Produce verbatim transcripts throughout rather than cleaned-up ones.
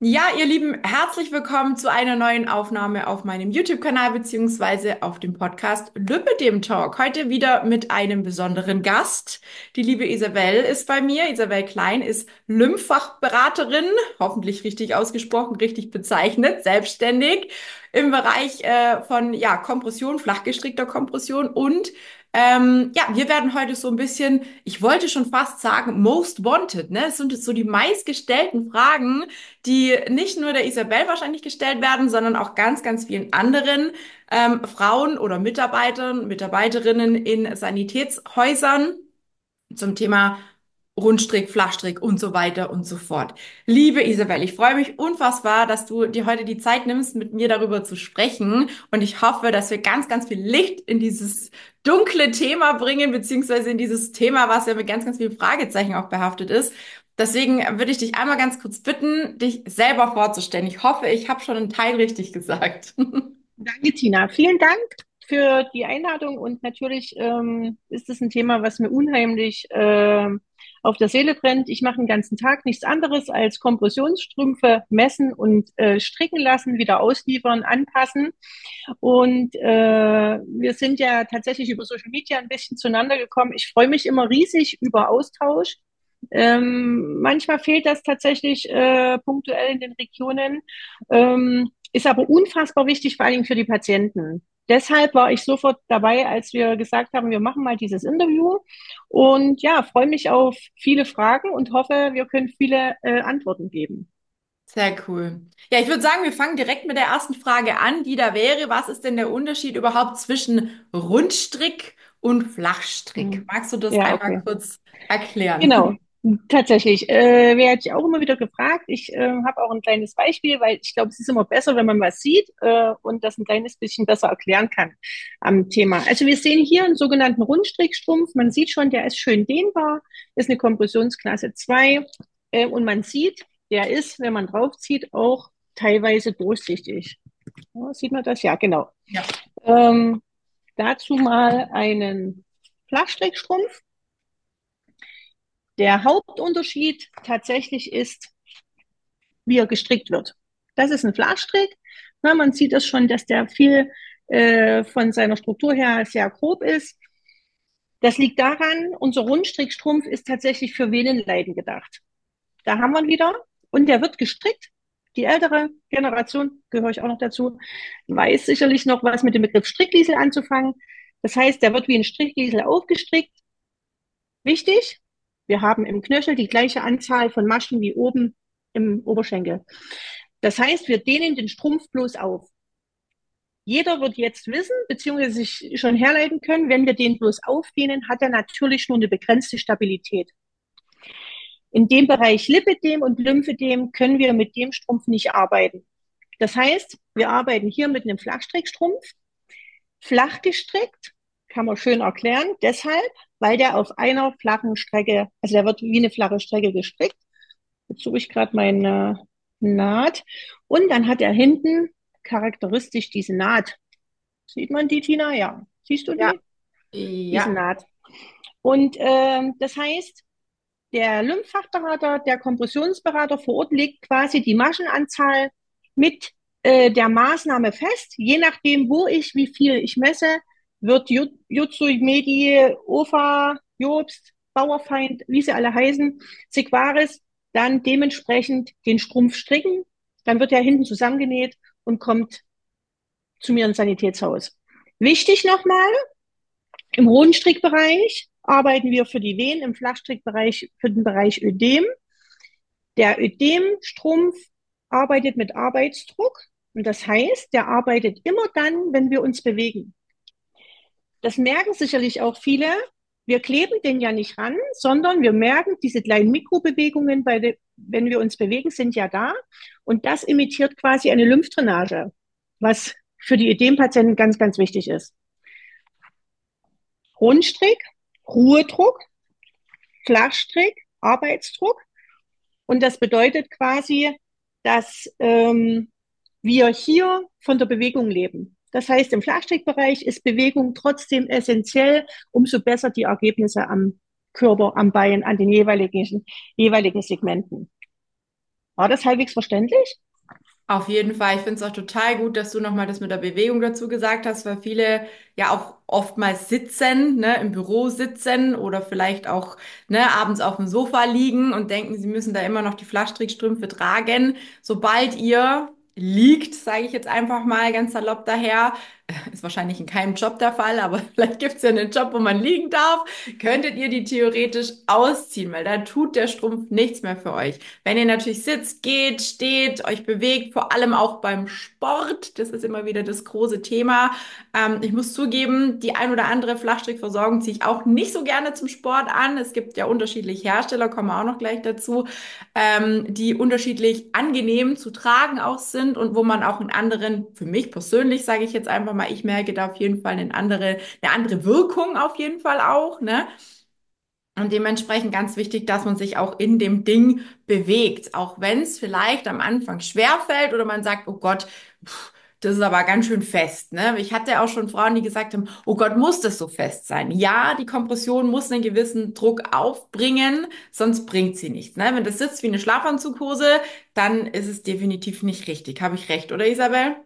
Ja, ihr Lieben, herzlich willkommen zu einer neuen Aufnahme auf meinem YouTube-Kanal beziehungsweise auf dem Podcast Lübbedem Talk. Heute wieder mit einem besonderen Gast. Die liebe Isabel ist bei mir. Isabel Klein ist Lymphfachberaterin, hoffentlich richtig ausgesprochen, richtig bezeichnet, selbstständig im Bereich äh, von ja, Kompression, flachgestrickter Kompression und ähm, ja, wir werden heute so ein bisschen, ich wollte schon fast sagen, most wanted, ne? Es sind jetzt so die meistgestellten Fragen, die nicht nur der Isabel wahrscheinlich gestellt werden, sondern auch ganz, ganz vielen anderen ähm, Frauen oder Mitarbeitern, Mitarbeiterinnen in Sanitätshäusern zum Thema Rundstrick, Flachstrick und so weiter und so fort. Liebe Isabel, ich freue mich unfassbar, dass du dir heute die Zeit nimmst, mit mir darüber zu sprechen. Und ich hoffe, dass wir ganz, ganz viel Licht in dieses dunkle Thema bringen, beziehungsweise in dieses Thema, was ja mit ganz, ganz vielen Fragezeichen auch behaftet ist. Deswegen würde ich dich einmal ganz kurz bitten, dich selber vorzustellen. Ich hoffe, ich habe schon einen Teil richtig gesagt. Danke, Tina. Vielen Dank für die Einladung und natürlich ähm, ist es ein Thema, was mir unheimlich äh, auf der Seele brennt. Ich mache den ganzen Tag nichts anderes als Kompressionsstrümpfe messen und äh, stricken lassen, wieder ausliefern, anpassen. Und äh, wir sind ja tatsächlich über Social Media ein bisschen zueinander gekommen. Ich freue mich immer riesig über Austausch. Ähm, manchmal fehlt das tatsächlich äh, punktuell in den Regionen, ähm, ist aber unfassbar wichtig, vor allen Dingen für die Patienten. Deshalb war ich sofort dabei, als wir gesagt haben, wir machen mal dieses Interview. Und ja, freue mich auf viele Fragen und hoffe, wir können viele äh, Antworten geben. Sehr cool. Ja, ich würde sagen, wir fangen direkt mit der ersten Frage an, die da wäre, was ist denn der Unterschied überhaupt zwischen Rundstrick und Flachstrick? Hm. Magst du das Ja, einmal okay. kurz erklären? Genau, tatsächlich. Äh, werde ich auch immer wieder gefragt. Ich äh, habe auch ein kleines Beispiel, weil ich glaube, es ist immer besser, wenn man was sieht äh, und das ein kleines bisschen besser erklären kann am Thema. Also wir sehen hier einen sogenannten Rundstrickstrumpf. Man sieht schon, der ist schön dehnbar, ist eine Kompressionsklasse zwei äh, und man sieht, der ist, wenn man draufzieht, auch teilweise durchsichtig. Ja, sieht man das? Ja, genau. Ja. Ähm, dazu mal einen Flachstrickstrumpf. Der Hauptunterschied tatsächlich ist, wie er gestrickt wird. Das ist ein Flachstrick. Na, man sieht das schon, dass der viel äh, von seiner Struktur her sehr grob ist. Das liegt daran, unser Rundstrickstrumpf ist tatsächlich für Venenleiden gedacht. Da haben wir ihn wieder. Und der wird gestrickt. Die ältere Generation, gehöre ich auch noch dazu, weiß sicherlich noch, was mit dem Begriff Strickliesel anzufangen. Das heißt, der wird wie ein Strickliesel aufgestrickt. Wichtig, wir haben im Knöchel die gleiche Anzahl von Maschen wie oben im Oberschenkel. Das heißt, wir dehnen den Strumpf bloß auf. Jeder wird jetzt wissen, beziehungsweise sich schon herleiten können, wenn wir den bloß aufdehnen, hat er natürlich nur eine begrenzte Stabilität. In dem Bereich Lipödem und Lymphödem können wir mit dem Strumpf nicht arbeiten. Das heißt, wir arbeiten hier mit einem Flachstrickstrumpf, flach gestrickt, kann man schön erklären, deshalb, weil der auf einer flachen Strecke, also der wird wie eine flache Strecke gestrickt. Jetzt suche ich gerade meine Naht. Und dann hat er hinten charakteristisch diese Naht. Sieht man die, Tina? Ja. Siehst du Ja. die? Diese Ja. Naht. Und ähm, das heißt, der Lymphfachberater, der Kompressionsberater vor Ort legt quasi die Maschenanzahl mit äh, der Maßnahme fest. Je nachdem, wo ich, wie viel ich messe, wird Jutsu, Medi, Ofa, Jobst, Bauerfeind, wie sie alle heißen, Sigvaris, dann dementsprechend den Strumpf stricken. Dann wird er hinten zusammengenäht und kommt zu mir ins Sanitätshaus. Wichtig nochmal, im Hodenstrickbereich arbeiten wir für die Venen, im Flachstrickbereich für den Bereich Ödem. Der Ödemstrumpf arbeitet mit Arbeitsdruck und das heißt, der arbeitet immer dann, wenn wir uns bewegen. Das merken sicherlich auch viele. Wir kleben den ja nicht ran, sondern wir merken, diese kleinen Mikrobewegungen, bei de, wenn wir uns bewegen, sind ja da. Und das imitiert quasi eine Lymphdrainage, was für die Ödempatienten ganz, ganz wichtig ist. Rundstrick, Ruhedruck, Flachstrick, Arbeitsdruck. Und das bedeutet quasi, dass ähm, wir hier von der Bewegung leben. Das heißt, im Flachstrickbereich ist Bewegung trotzdem essentiell, umso besser die Ergebnisse am Körper, am Bein, an den jeweiligen, jeweiligen Segmenten. War das halbwegs verständlich? Auf jeden Fall. Ich finde es auch total gut, dass du nochmal das mit der Bewegung dazu gesagt hast, weil viele ja auch oftmals sitzen, ne, im Büro sitzen oder vielleicht auch, ne, abends auf dem Sofa liegen und denken, sie müssen da immer noch die Flachstrickstrümpfe tragen. Sobald ihr liegt, sage ich jetzt einfach mal ganz salopp daher, ist wahrscheinlich in keinem Job der Fall, aber vielleicht gibt es ja einen Job, wo man liegen darf, könntet ihr die theoretisch ausziehen, weil da tut der Strumpf nichts mehr für euch. Wenn ihr natürlich sitzt, geht, steht, euch bewegt, vor allem auch beim Sport, das ist immer wieder das große Thema. Ähm, ich muss zugeben, die ein oder andere Flachstrickversorgung ziehe ich auch nicht so gerne zum Sport an. Es gibt ja unterschiedliche Hersteller, kommen wir auch noch gleich dazu, ähm, die unterschiedlich angenehm zu tragen auch sind und wo man auch in anderen, für mich persönlich sage ich jetzt einfach mal, ich merke da auf jeden Fall eine andere, eine andere Wirkung auf jeden Fall auch, ne? Und dementsprechend ganz wichtig, dass man sich auch in dem Ding bewegt, auch wenn es vielleicht am Anfang schwer fällt oder man sagt, oh Gott, pff, das ist aber ganz schön fest, ne? Ich hatte auch schon Frauen, die gesagt haben, oh Gott, muss das so fest sein? Ja, die Kompression muss einen gewissen Druck aufbringen, sonst bringt sie nichts, ne? Wenn das sitzt wie eine Schlafanzughose, dann ist es definitiv nicht richtig. Habe ich recht, oder Isabel?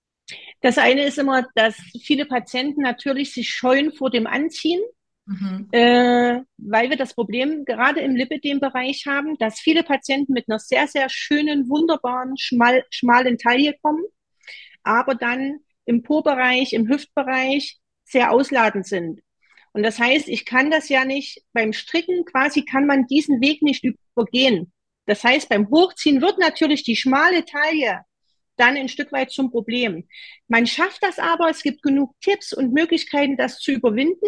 Das eine ist immer, dass viele Patienten natürlich sich scheuen vor dem Anziehen, Mhm. äh, weil wir das Problem gerade im Lipödem-Bereich haben, dass viele Patienten mit einer sehr, sehr schönen, wunderbaren, schmal, schmalen Taille kommen, aber dann im Po-Bereich, im Hüftbereich sehr ausladend sind. Und das heißt, ich kann das ja nicht beim Stricken, quasi kann man diesen Weg nicht übergehen. Das heißt, beim Hochziehen wird natürlich die schmale Taille dann ein Stück weit zum Problem. Man schafft das aber, es gibt genug Tipps und Möglichkeiten, das zu überwinden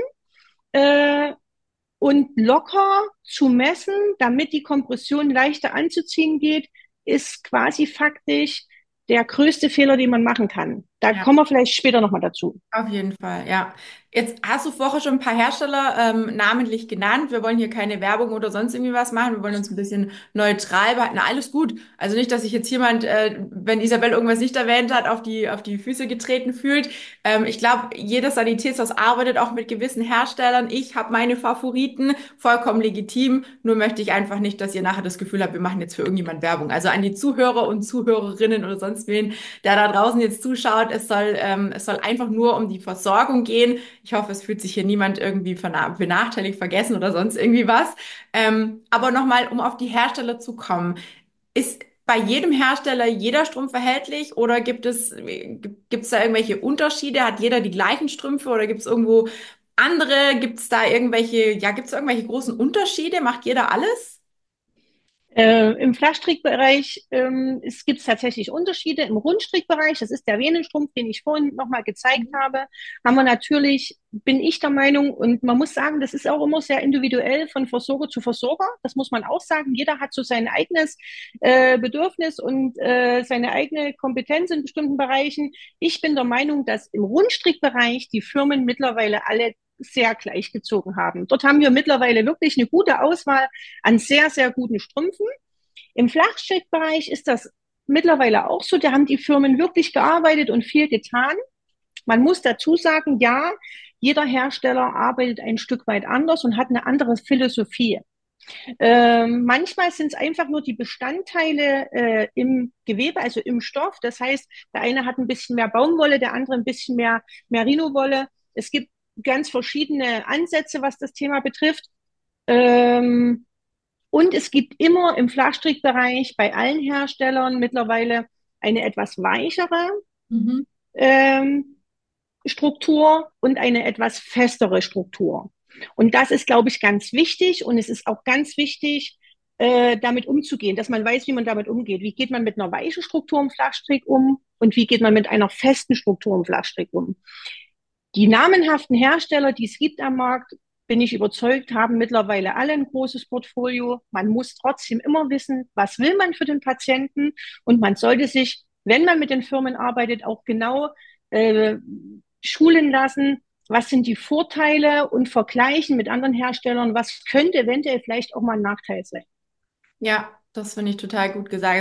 äh, und locker zu messen, damit die Kompression leichter anzuziehen geht, ist quasi faktisch der größte Fehler, den man machen kann. Da Ja. kommen wir vielleicht später nochmal dazu. Auf jeden Fall, ja. Jetzt hast du vorher schon ein paar Hersteller ähm, namentlich genannt. Wir wollen hier keine Werbung oder sonst irgendwie was machen. Wir wollen uns ein bisschen neutral behalten. Na, alles gut. Also nicht, dass sich jetzt jemand, äh, wenn Isabel irgendwas nicht erwähnt hat, auf die, auf die Füße getreten fühlt. Ähm, ich glaube, jedes Sanitätshaus arbeitet auch mit gewissen Herstellern. Ich habe meine Favoriten, vollkommen legitim. Nur möchte ich einfach nicht, dass ihr nachher das Gefühl habt, wir machen jetzt für irgendjemand Werbung. Also an die Zuhörer und Zuhörerinnen oder sonst wen, der da draußen jetzt zuschaut, es soll, ähm, es soll einfach nur um die Versorgung gehen. Ich hoffe, es fühlt sich hier niemand irgendwie verna- benachteiligt, vergessen oder sonst irgendwie was. Ähm, aber nochmal, um auf die Hersteller zu kommen. Ist bei jedem Hersteller jeder Strumpf erhältlich oder gibt es, gibt es da irgendwelche Unterschiede? Hat jeder die gleichen Strümpfe oder gibt es irgendwo andere? Gibt es da irgendwelche, ja, gibt es irgendwelche großen Unterschiede? Macht jeder alles? Äh, Im Flachstrickbereich ähm, es gibt tatsächlich Unterschiede. Im Rundstrickbereich, das ist der Venenstrumpf, den ich vorhin nochmal gezeigt Mhm. habe, haben wir natürlich, bin ich der Meinung, und man muss sagen, das ist auch immer sehr individuell von Versorger zu Versorger. Das muss man auch sagen. Jeder hat so sein eigenes äh, Bedürfnis und äh, seine eigene Kompetenz in bestimmten Bereichen. Ich bin der Meinung, dass im Rundstrickbereich die Firmen mittlerweile alle sehr gleichgezogen haben. Dort haben wir mittlerweile wirklich eine gute Auswahl an sehr, sehr guten Strümpfen. Im Flachstrickbereich ist das mittlerweile auch so. Da haben die Firmen wirklich gearbeitet und viel getan. Man muss dazu sagen, ja, jeder Hersteller arbeitet ein Stück weit anders und hat eine andere Philosophie. Ähm, manchmal sind es einfach nur die Bestandteile äh, im Gewebe, also im Stoff. Das heißt, der eine hat ein bisschen mehr Baumwolle, der andere ein bisschen mehr Merino-Wolle. Es gibt ganz verschiedene Ansätze, was das Thema betrifft. Ähm, und es gibt immer im Flachstrickbereich bei allen Herstellern mittlerweile eine etwas weichere Mhm. ähm, Struktur und eine etwas festere Struktur. Und das ist, glaube ich, ganz wichtig. Und es ist auch ganz wichtig, äh, damit umzugehen, dass man weiß, wie man damit umgeht. Wie geht man mit einer weichen Struktur im Flachstrick um und wie geht man mit einer festen Struktur im Flachstrick um? Die namenhaften Hersteller, die es gibt am Markt, bin ich überzeugt, haben mittlerweile alle ein großes Portfolio. Man muss trotzdem immer wissen, was will man für den Patienten und man sollte sich, wenn man mit den Firmen arbeitet, auch genau äh, schulen lassen, was sind die Vorteile und vergleichen mit anderen Herstellern, was könnte eventuell vielleicht auch mal ein Nachteil sein. Ja, das finde ich total gut gesagt. Also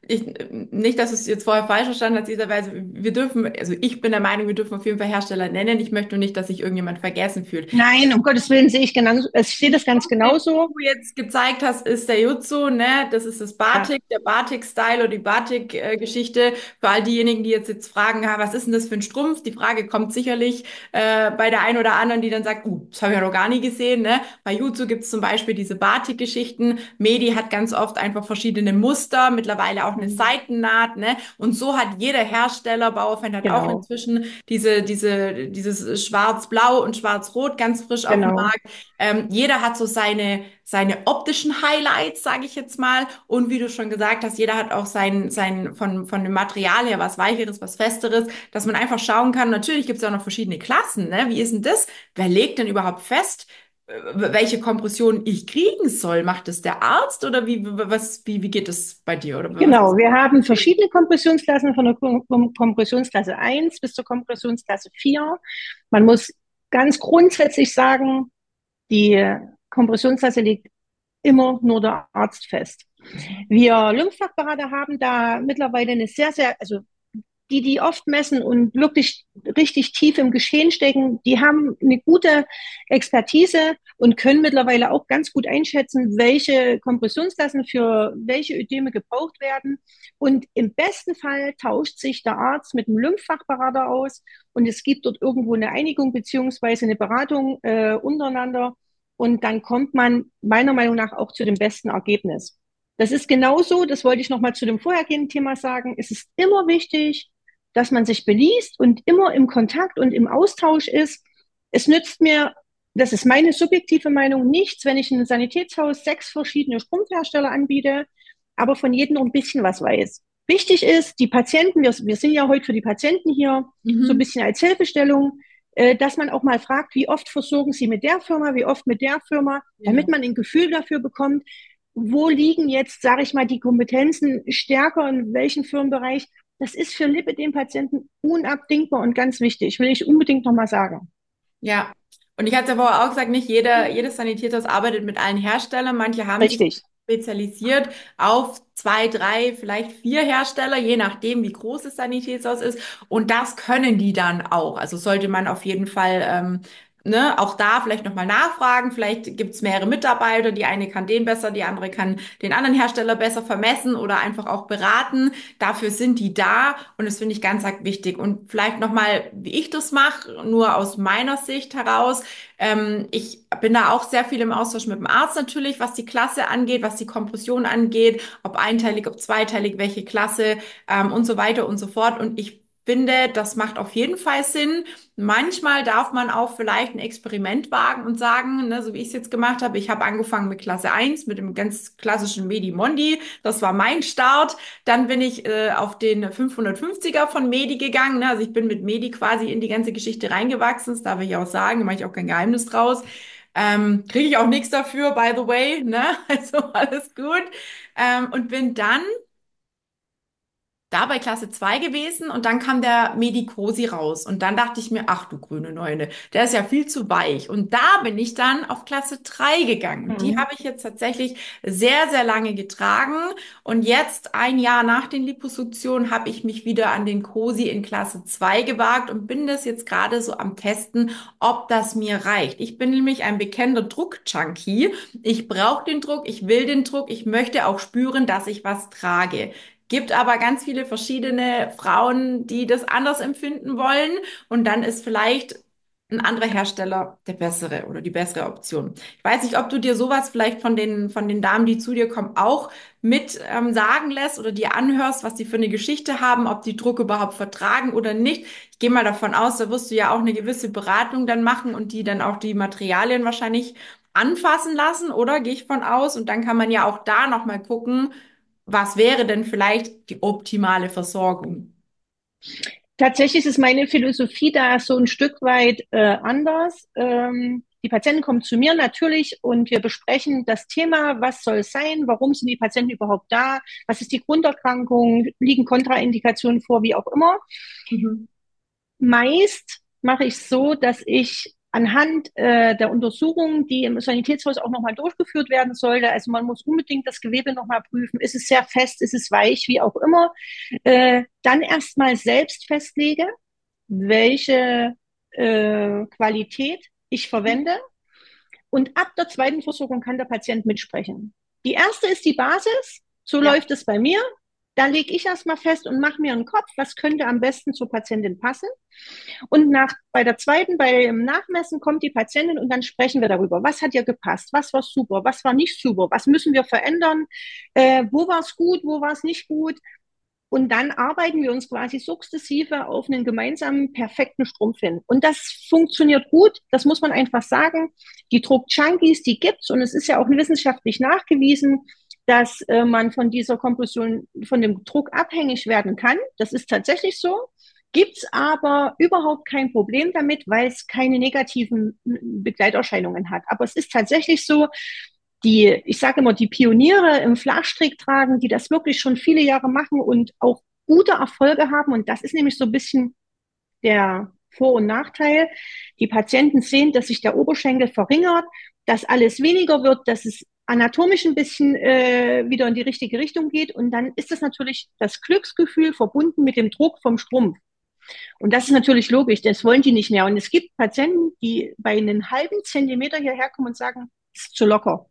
ich, nicht, dass es jetzt vorher falsch verstanden hat, Isabel. Also wir dürfen, also ich bin der Meinung, wir dürfen auf jeden Fall Hersteller nennen. Ich möchte nur nicht, dass sich irgendjemand vergessen fühlt. Nein, um Gottes Willen sehe ich genauso, ich sehe das ganz Den genauso. du jetzt gezeigt hast, ist der Jutsu, ne? Das ist das Ja, Batik, der Batik-Style oder die Batik-Geschichte. Für all diejenigen, die jetzt, jetzt fragen, ha, was ist denn das für ein Strumpf? Die Frage kommt sicherlich äh, bei der einen oder anderen, die dann sagt, uh, das habe ich ja noch gar nie gesehen, ne? Bei Jutsu gibt es zum Beispiel diese Batik-Geschichten. Medi hat ganz oft einfach verschiedene Muster, mittlerweile auch eine mhm. Seitennaht, ne? Und so hat jeder Hersteller, Bauerfeind hat auch Genau, inzwischen diese, diese, dieses Schwarz-Blau und Schwarz-Rot ganz frisch auf dem genau, Markt. Ähm, jeder hat so seine, seine optischen Highlights, sage ich jetzt mal. Und wie du schon gesagt hast, jeder hat auch sein, sein von, von dem Material her was Weicheres, was Festeres, dass man einfach schauen kann. Natürlich gibt es auch noch verschiedene Klassen. Ne? Wie ist denn das? Wer legt denn überhaupt fest, äh, welche Kompression ich kriegen soll? Macht das der Arzt oder wie, was, wie, wie geht das bei dir? Oder was genau. ist? Wir haben verschiedene Kompressionsklassen von der Kom Kom Kompressionsklasse eins bis zur Kompressionsklasse vier. Man muss ganz grundsätzlich sagen, die Kompressionsklasse legt immer nur der Arzt fest. Wir Lymphfachberater haben da mittlerweile eine sehr, sehr, also die, die oft messen und wirklich richtig tief im Geschehen stecken, die haben eine gute Expertise und können mittlerweile auch ganz gut einschätzen, welche Kompressionsklassen für welche Ödeme gebraucht werden. Und im besten Fall tauscht sich der Arzt mit einem Lymphfachberater aus und es gibt dort irgendwo eine Einigung beziehungsweise eine Beratung äh, untereinander. Und dann kommt man meiner Meinung nach auch zu dem besten Ergebnis. Das ist genauso, das wollte ich nochmal zu dem vorhergehenden Thema sagen. Es ist immer wichtig, dass man sich beliest und immer im Kontakt und im Austausch ist. Es nützt mir, das ist meine subjektive Meinung, nichts, wenn ich in einem Sanitätshaus sechs verschiedene Strumpfhersteller anbiete, aber von jedem nur ein bisschen was weiß. Wichtig ist, die Patienten, wir, wir sind ja heute für die Patienten hier, so ein Mhm. bisschen als Hilfestellung, äh, dass man auch mal fragt, wie oft versorgen Sie mit der Firma, wie oft mit der Firma, damit Ja. man ein Gefühl dafür bekommt, wo liegen jetzt, sage ich mal, die Kompetenzen stärker in welchem Firmenbereich. Das ist für Lipidem-Patienten unabdingbar und ganz wichtig, will ich unbedingt nochmal sagen. Ja, und ich hatte ja vorher auch gesagt, nicht jeder, jedes Sanitätshaus arbeitet mit allen Herstellern. Manche haben sich Richtig. spezialisiert auf zwei, drei, vielleicht vier Hersteller, je nachdem, wie groß das Sanitätshaus ist. Und das können die dann auch. Also sollte man auf jeden Fall, ähm, ne, auch da vielleicht nochmal nachfragen. Vielleicht gibt es mehrere Mitarbeiter. Die eine kann den besser, die andere kann den anderen Hersteller besser vermessen oder einfach auch beraten. Dafür sind die da und das finde ich ganz arg wichtig. Und vielleicht nochmal, wie ich das mache, nur aus meiner Sicht heraus. Ähm, ich bin da auch sehr viel im Austausch mit dem Arzt natürlich, was die Klasse angeht, was die Kompression angeht, ob einteilig, ob zweiteilig, welche Klasse ähm, und so weiter und so fort. Und ich finde, das macht auf jeden Fall Sinn. Manchmal darf man auch vielleicht ein Experiment wagen und sagen, ne, so wie ich es jetzt gemacht habe, ich habe angefangen mit Klasse eins, mit dem ganz klassischen Medi-Mondi. Das war mein Start. Dann bin ich äh, auf den fünfhundertfünfziger von Medi gegangen. Ne? Also ich bin mit Medi quasi in die ganze Geschichte reingewachsen. Das darf ich auch sagen. Da mache ich auch kein Geheimnis draus. Ähm, kriege ich auch nichts dafür, by the way. Ne? Also alles gut. Ähm, und bin dann da bei Klasse zwei gewesen und dann kam der Medicosi raus. Und dann dachte ich mir, ach du grüne Neune, der ist ja viel zu weich. Und da bin ich dann auf Klasse drei gegangen. Und die Mhm. habe ich jetzt tatsächlich sehr, sehr lange getragen. Und jetzt, ein Jahr nach den Liposuktionen, habe ich mich wieder an den Cosi in Klasse zwei gewagt und bin das jetzt gerade so am Testen, ob das mir reicht. Ich bin nämlich ein bekennender Druck-Junkie. Ich brauche den Druck, ich will den Druck, ich möchte auch spüren, dass ich was trage. Gibt aber ganz viele verschiedene Frauen, die das anders empfinden wollen. Und dann ist vielleicht ein anderer Hersteller der bessere oder die bessere Option. Ich weiß nicht, ob du dir sowas vielleicht von den, von den Damen, die zu dir kommen, auch mit ähm, sagen lässt oder dir anhörst, was die für eine Geschichte haben, ob die Druck überhaupt vertragen oder nicht. Ich gehe mal davon aus, da wirst du ja auch eine gewisse Beratung dann machen und die dann auch die Materialien wahrscheinlich anfassen lassen, oder? Gehe ich von aus. Und dann kann man ja auch da nochmal gucken, was wäre denn vielleicht die optimale Versorgung? Tatsächlich ist meine Philosophie da so ein Stück weit äh, anders. Ähm, die Patienten kommen zu mir natürlich und wir besprechen das Thema, was soll es sein, warum sind die Patienten überhaupt da, was ist die Grunderkrankung, liegen Kontraindikationen vor, wie auch immer. Mhm. Meist mache ich so, dass ich anhand äh, der Untersuchung, die im Sanitätshaus auch nochmal durchgeführt werden sollte. Also man muss unbedingt das Gewebe nochmal prüfen. Ist es sehr fest, ist es weich, wie auch immer. Äh, dann erstmal selbst festlege, welche äh, Qualität ich verwende. Und ab der zweiten Versorgung kann der Patient mitsprechen. Die erste ist die Basis. So Ja. läuft es bei mir. Da lege ich erstmal fest und mache mir einen Kopf, was könnte am besten zur Patientin passen. Und nach, bei der zweiten, beim Nachmessen kommt die Patientin und dann sprechen wir darüber. Was hat ihr gepasst? Was war super? Was war nicht super? Was müssen wir verändern? Äh, wo war es gut? Wo war es nicht gut? Und dann arbeiten wir uns quasi sukzessive auf einen gemeinsamen perfekten Strumpf hin. Und das funktioniert gut. Das muss man einfach sagen. Die Druck-Junkies, die gibt's. Und es ist ja auch wissenschaftlich nachgewiesen, dass äh, man von dieser Kompression, von dem Druck abhängig werden kann. Das ist tatsächlich so. Gibt's aber überhaupt kein Problem damit, weil es keine negativen Begleiterscheinungen hat. Aber es ist tatsächlich so, die, ich sage immer, die Pioniere im Flachstrick tragen, die das wirklich schon viele Jahre machen und auch gute Erfolge haben. Und das ist nämlich so ein bisschen der Vor- und Nachteil. Die Patienten sehen, dass sich der Oberschenkel verringert, dass alles weniger wird, dass es anatomisch ein bisschen äh, wieder in die richtige Richtung geht. Und dann ist das natürlich das Glücksgefühl verbunden mit dem Druck vom Strumpf. Und das ist natürlich logisch, das wollen die nicht mehr. Und es gibt Patienten, die bei einem halben Zentimeter hierher kommen und sagen, es ist zu locker.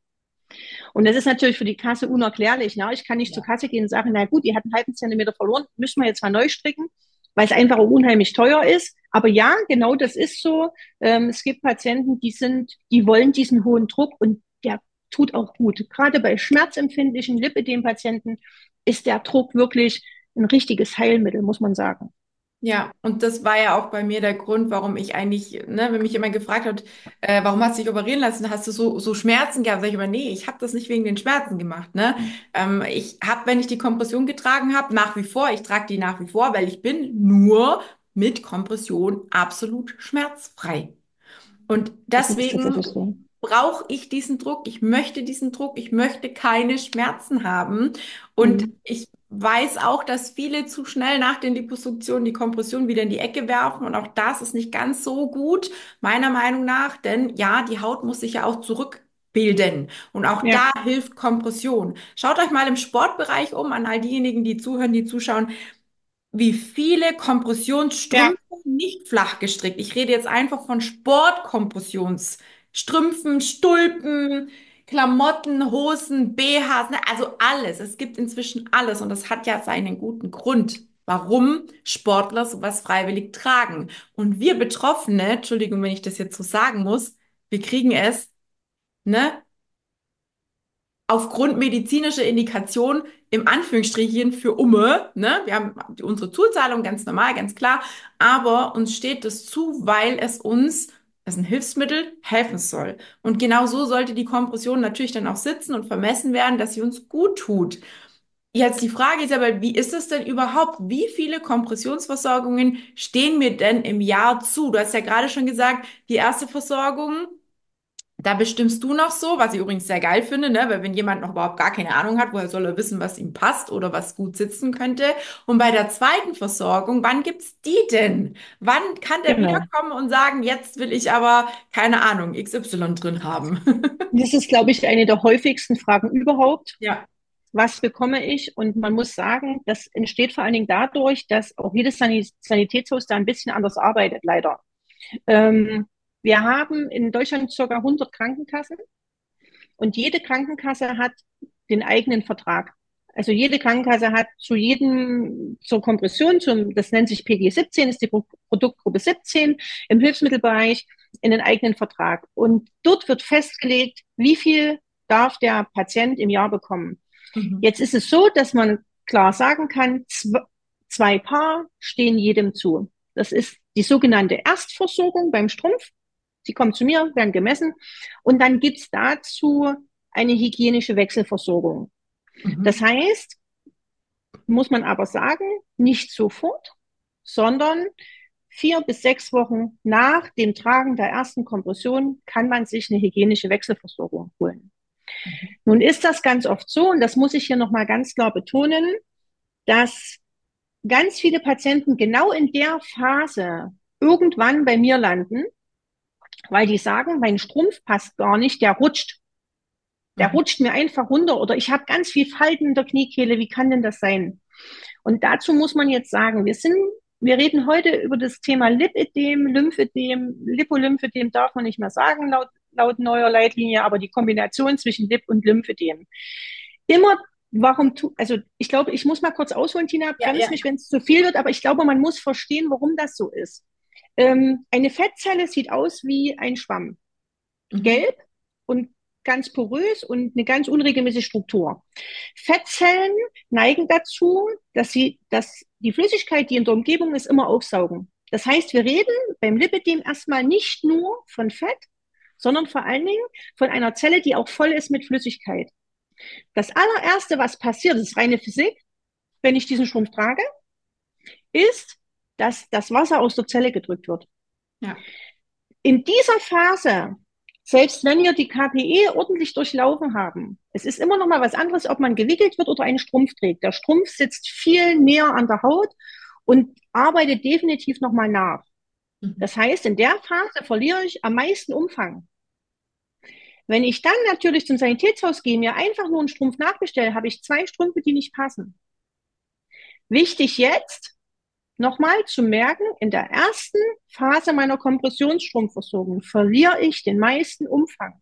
Und das ist natürlich für die Kasse unerklärlich. Ne? Ich kann nicht ja. zur Kasse gehen und sagen, na gut, die hat einen halben Zentimeter verloren, müssen wir jetzt mal neu stricken, weil es einfach auch unheimlich teuer ist. Aber ja, genau das ist so. Ähm, es gibt Patienten, die sind, die wollen diesen hohen Druck und der tut auch gut. Gerade bei schmerzempfindlichen Lipödem-Patienten ist der Druck wirklich ein richtiges Heilmittel, muss man sagen. Ja, und das war ja auch bei mir der Grund, warum ich eigentlich, ne, wenn mich jemand gefragt hat, äh, warum hast du dich operieren lassen, hast du so, so Schmerzen gehabt? Sag ich immer, nee, ich habe das nicht wegen den Schmerzen gemacht, ne? Ähm, ich habe, wenn ich die Kompression getragen habe, nach wie vor, ich trage die nach wie vor, weil ich bin nur mit Kompression absolut schmerzfrei. Und Das ist deswegen tatsächlich so. brauche ich diesen Druck, ich möchte diesen Druck, ich möchte keine Schmerzen haben. Und Mhm. ich weiß auch, dass viele zu schnell nach den Liposuktionen die Kompression wieder in die Ecke werfen. Und auch das ist nicht ganz so gut, meiner Meinung nach. Denn ja, die Haut muss sich ja auch zurückbilden. Und auch Ja, da hilft Kompression. Schaut euch mal im Sportbereich um, an all diejenigen, die zuhören, die zuschauen, wie viele ja, Kompressionsstrümpfe nicht flach gestrickt. Ich rede jetzt einfach von Sportkompressionsstrümpfen, Stulpen, Klamotten, Hosen, B Hs, ne? Also alles. Es gibt inzwischen alles und das hat ja seinen guten Grund, warum Sportler sowas freiwillig tragen. Und wir Betroffene, Entschuldigung, wenn ich das jetzt so sagen muss, wir kriegen es, ne? Aufgrund medizinischer Indikation im Anführungsstrichen für Umme, ne? Wir haben unsere Zuzahlung ganz normal, ganz klar, aber uns steht das zu, weil es uns, das ist ein Hilfsmittel, helfen soll. Und genau so sollte die Kompression natürlich dann auch sitzen und vermessen werden, dass sie uns gut tut. Jetzt die Frage ist aber, wie ist es denn überhaupt? Wie viele Kompressionsversorgungen stehen mir denn im Jahr zu? Du hast ja gerade schon gesagt, die erste Versorgung, da bestimmst du noch so, was ich übrigens sehr geil finde, ne? Weil wenn jemand noch überhaupt gar keine Ahnung hat, woher soll er wissen, was ihm passt oder was gut sitzen könnte? Und bei der zweiten Versorgung, wann gibt's die denn? Wann kann der genau. wiederkommen und sagen, jetzt will ich aber, keine Ahnung, X Y drin haben? Das ist, glaube ich, eine der häufigsten Fragen überhaupt. Ja. Was bekomme ich? Und man muss sagen, das entsteht vor allen Dingen dadurch, dass auch jedes Sanitätshaus da ein bisschen anders arbeitet, leider. Ähm, wir haben in Deutschland circa hundert Krankenkassen und jede Krankenkasse hat den eigenen Vertrag. Also jede Krankenkasse hat zu jedem, zur Kompression, zum, das nennt sich P G siebzehn, ist die Pro Produktgruppe siebzehn im Hilfsmittelbereich, in den eigenen Vertrag. Und dort wird festgelegt, wie viel darf der Patient im Jahr bekommen. Mhm. Jetzt ist es so, dass man klar sagen kann, zwei Paar stehen jedem zu. Das ist die sogenannte Erstversorgung beim Strumpf. Sie kommen zu mir, werden gemessen und dann gibt's dazu eine hygienische Wechselversorgung. Das Mhm. heißt, muss man aber sagen, nicht sofort, sondern vier bis sechs Wochen nach dem Tragen der ersten Kompression kann man sich eine hygienische Wechselversorgung holen. Nun ist das ganz oft so, und das muss ich hier nochmal ganz klar betonen, dass ganz viele Patienten genau in der Phase irgendwann bei mir landen, weil die sagen, mein Strumpf passt gar nicht, der rutscht. Der Mhm. rutscht mir einfach runter oder ich habe ganz viel Falten in der Kniekehle. Wie kann denn das sein? Und dazu muss man jetzt sagen, wir sind, wir reden heute über das Thema Lipödem, Lymphödem. Lipolymphödem darf man nicht mehr sagen laut, laut neuer Leitlinie, aber die Kombination zwischen Lip- und Lymphödem. Immer, warum tu, also ich glaube, ich muss mal kurz ausholen, Tina, Ja, bremst ja. mich, wenn es zu viel wird, aber ich glaube, man muss verstehen, warum das so ist. Ähm, eine Fettzelle sieht aus wie ein Schwamm. Mhm. Gelb und ganz porös und eine ganz unregelmäßige Struktur. Fettzellen neigen dazu, dass sie dass die Flüssigkeit, die in der Umgebung ist, immer aufsaugen. Das heißt, wir reden beim Lipidem erstmal nicht nur von Fett, sondern vor allen Dingen von einer Zelle, die auch voll ist mit Flüssigkeit. Das allererste, was passiert, das ist reine Physik, wenn ich diesen Strumpf trage, ist, dass das Wasser aus der Zelle gedrückt wird. Ja. In dieser Phase, selbst wenn wir die K P E ordentlich durchlaufen haben, es ist immer noch mal was anderes, ob man gewickelt wird oder einen Strumpf trägt. Der Strumpf sitzt viel näher an der Haut und arbeitet definitiv noch mal nach. Mhm. Das heißt, in der Phase verliere ich am meisten Umfang. Wenn ich dann natürlich zum Sanitätshaus gehe, mir einfach nur einen Strumpf nachbestelle, habe ich zwei Strümpfe, die nicht passen. Wichtig jetzt, nochmal zu merken, in der ersten Phase meiner Kompressionsstrumpfversorgung verliere ich den meisten Umfang.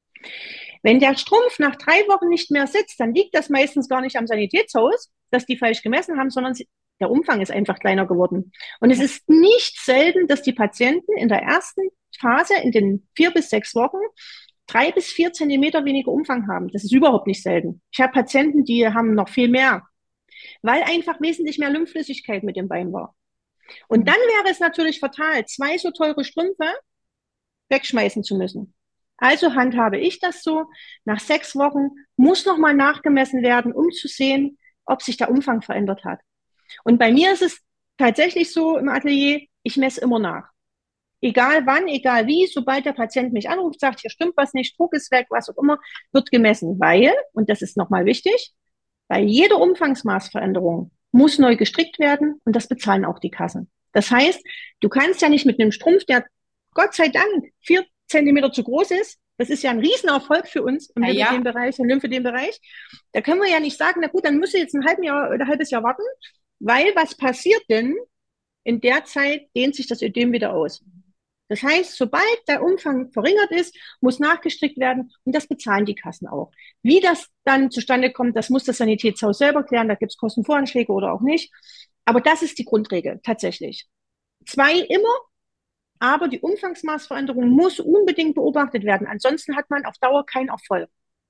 Wenn der Strumpf nach drei Wochen nicht mehr sitzt, dann liegt das meistens gar nicht am Sanitätshaus, dass die falsch gemessen haben, sondern der Umfang ist einfach kleiner geworden. Und es Ja. ist nicht selten, dass die Patienten in der ersten Phase, in den vier bis sechs Wochen, drei bis vier Zentimeter weniger Umfang haben. Das ist überhaupt nicht selten. Ich habe Patienten, die haben noch viel mehr, weil einfach wesentlich mehr Lymphflüssigkeit mit dem Bein war. Und Mhm. dann wäre es natürlich fatal, zwei so teure Strümpfe wegschmeißen zu müssen. Also handhabe ich das so. Nach sechs Wochen muss nochmal nachgemessen werden, um zu sehen, ob sich der Umfang verändert hat. Und bei mir ist es tatsächlich so im Atelier, ich messe immer nach. Egal wann, egal wie, sobald der Patient mich anruft, sagt, hier stimmt was nicht, Druck ist weg, was auch immer, wird gemessen. Weil, und das ist nochmal wichtig, bei jeder Umfangsmaßveränderung muss neu gestrickt werden und das bezahlen auch die Kassen. Das heißt, du kannst ja nicht mit einem Strumpf, der Gott sei Dank vier Zentimeter zu groß ist, das ist ja ein Riesenerfolg für uns im Ja, ja. Lymphödem-Bereich, im Lymphödem-Bereich. Da können wir ja nicht sagen, na gut, dann musst du jetzt ein halbes Jahr oder ein halbes Jahr warten, weil was passiert denn? In der Zeit dehnt sich das Ödem wieder aus. Das heißt, sobald der Umfang verringert ist, muss nachgestrickt werden und das bezahlen die Kassen auch. Wie das dann zustande kommt, das muss das Sanitätshaus selber klären, da gibt es Kostenvoranschläge oder auch nicht. Aber das ist die Grundregel tatsächlich. Zwei immer, aber die Umfangsmaßveränderung muss unbedingt beobachtet werden. Ansonsten hat man auf Dauer keinen Erfolg.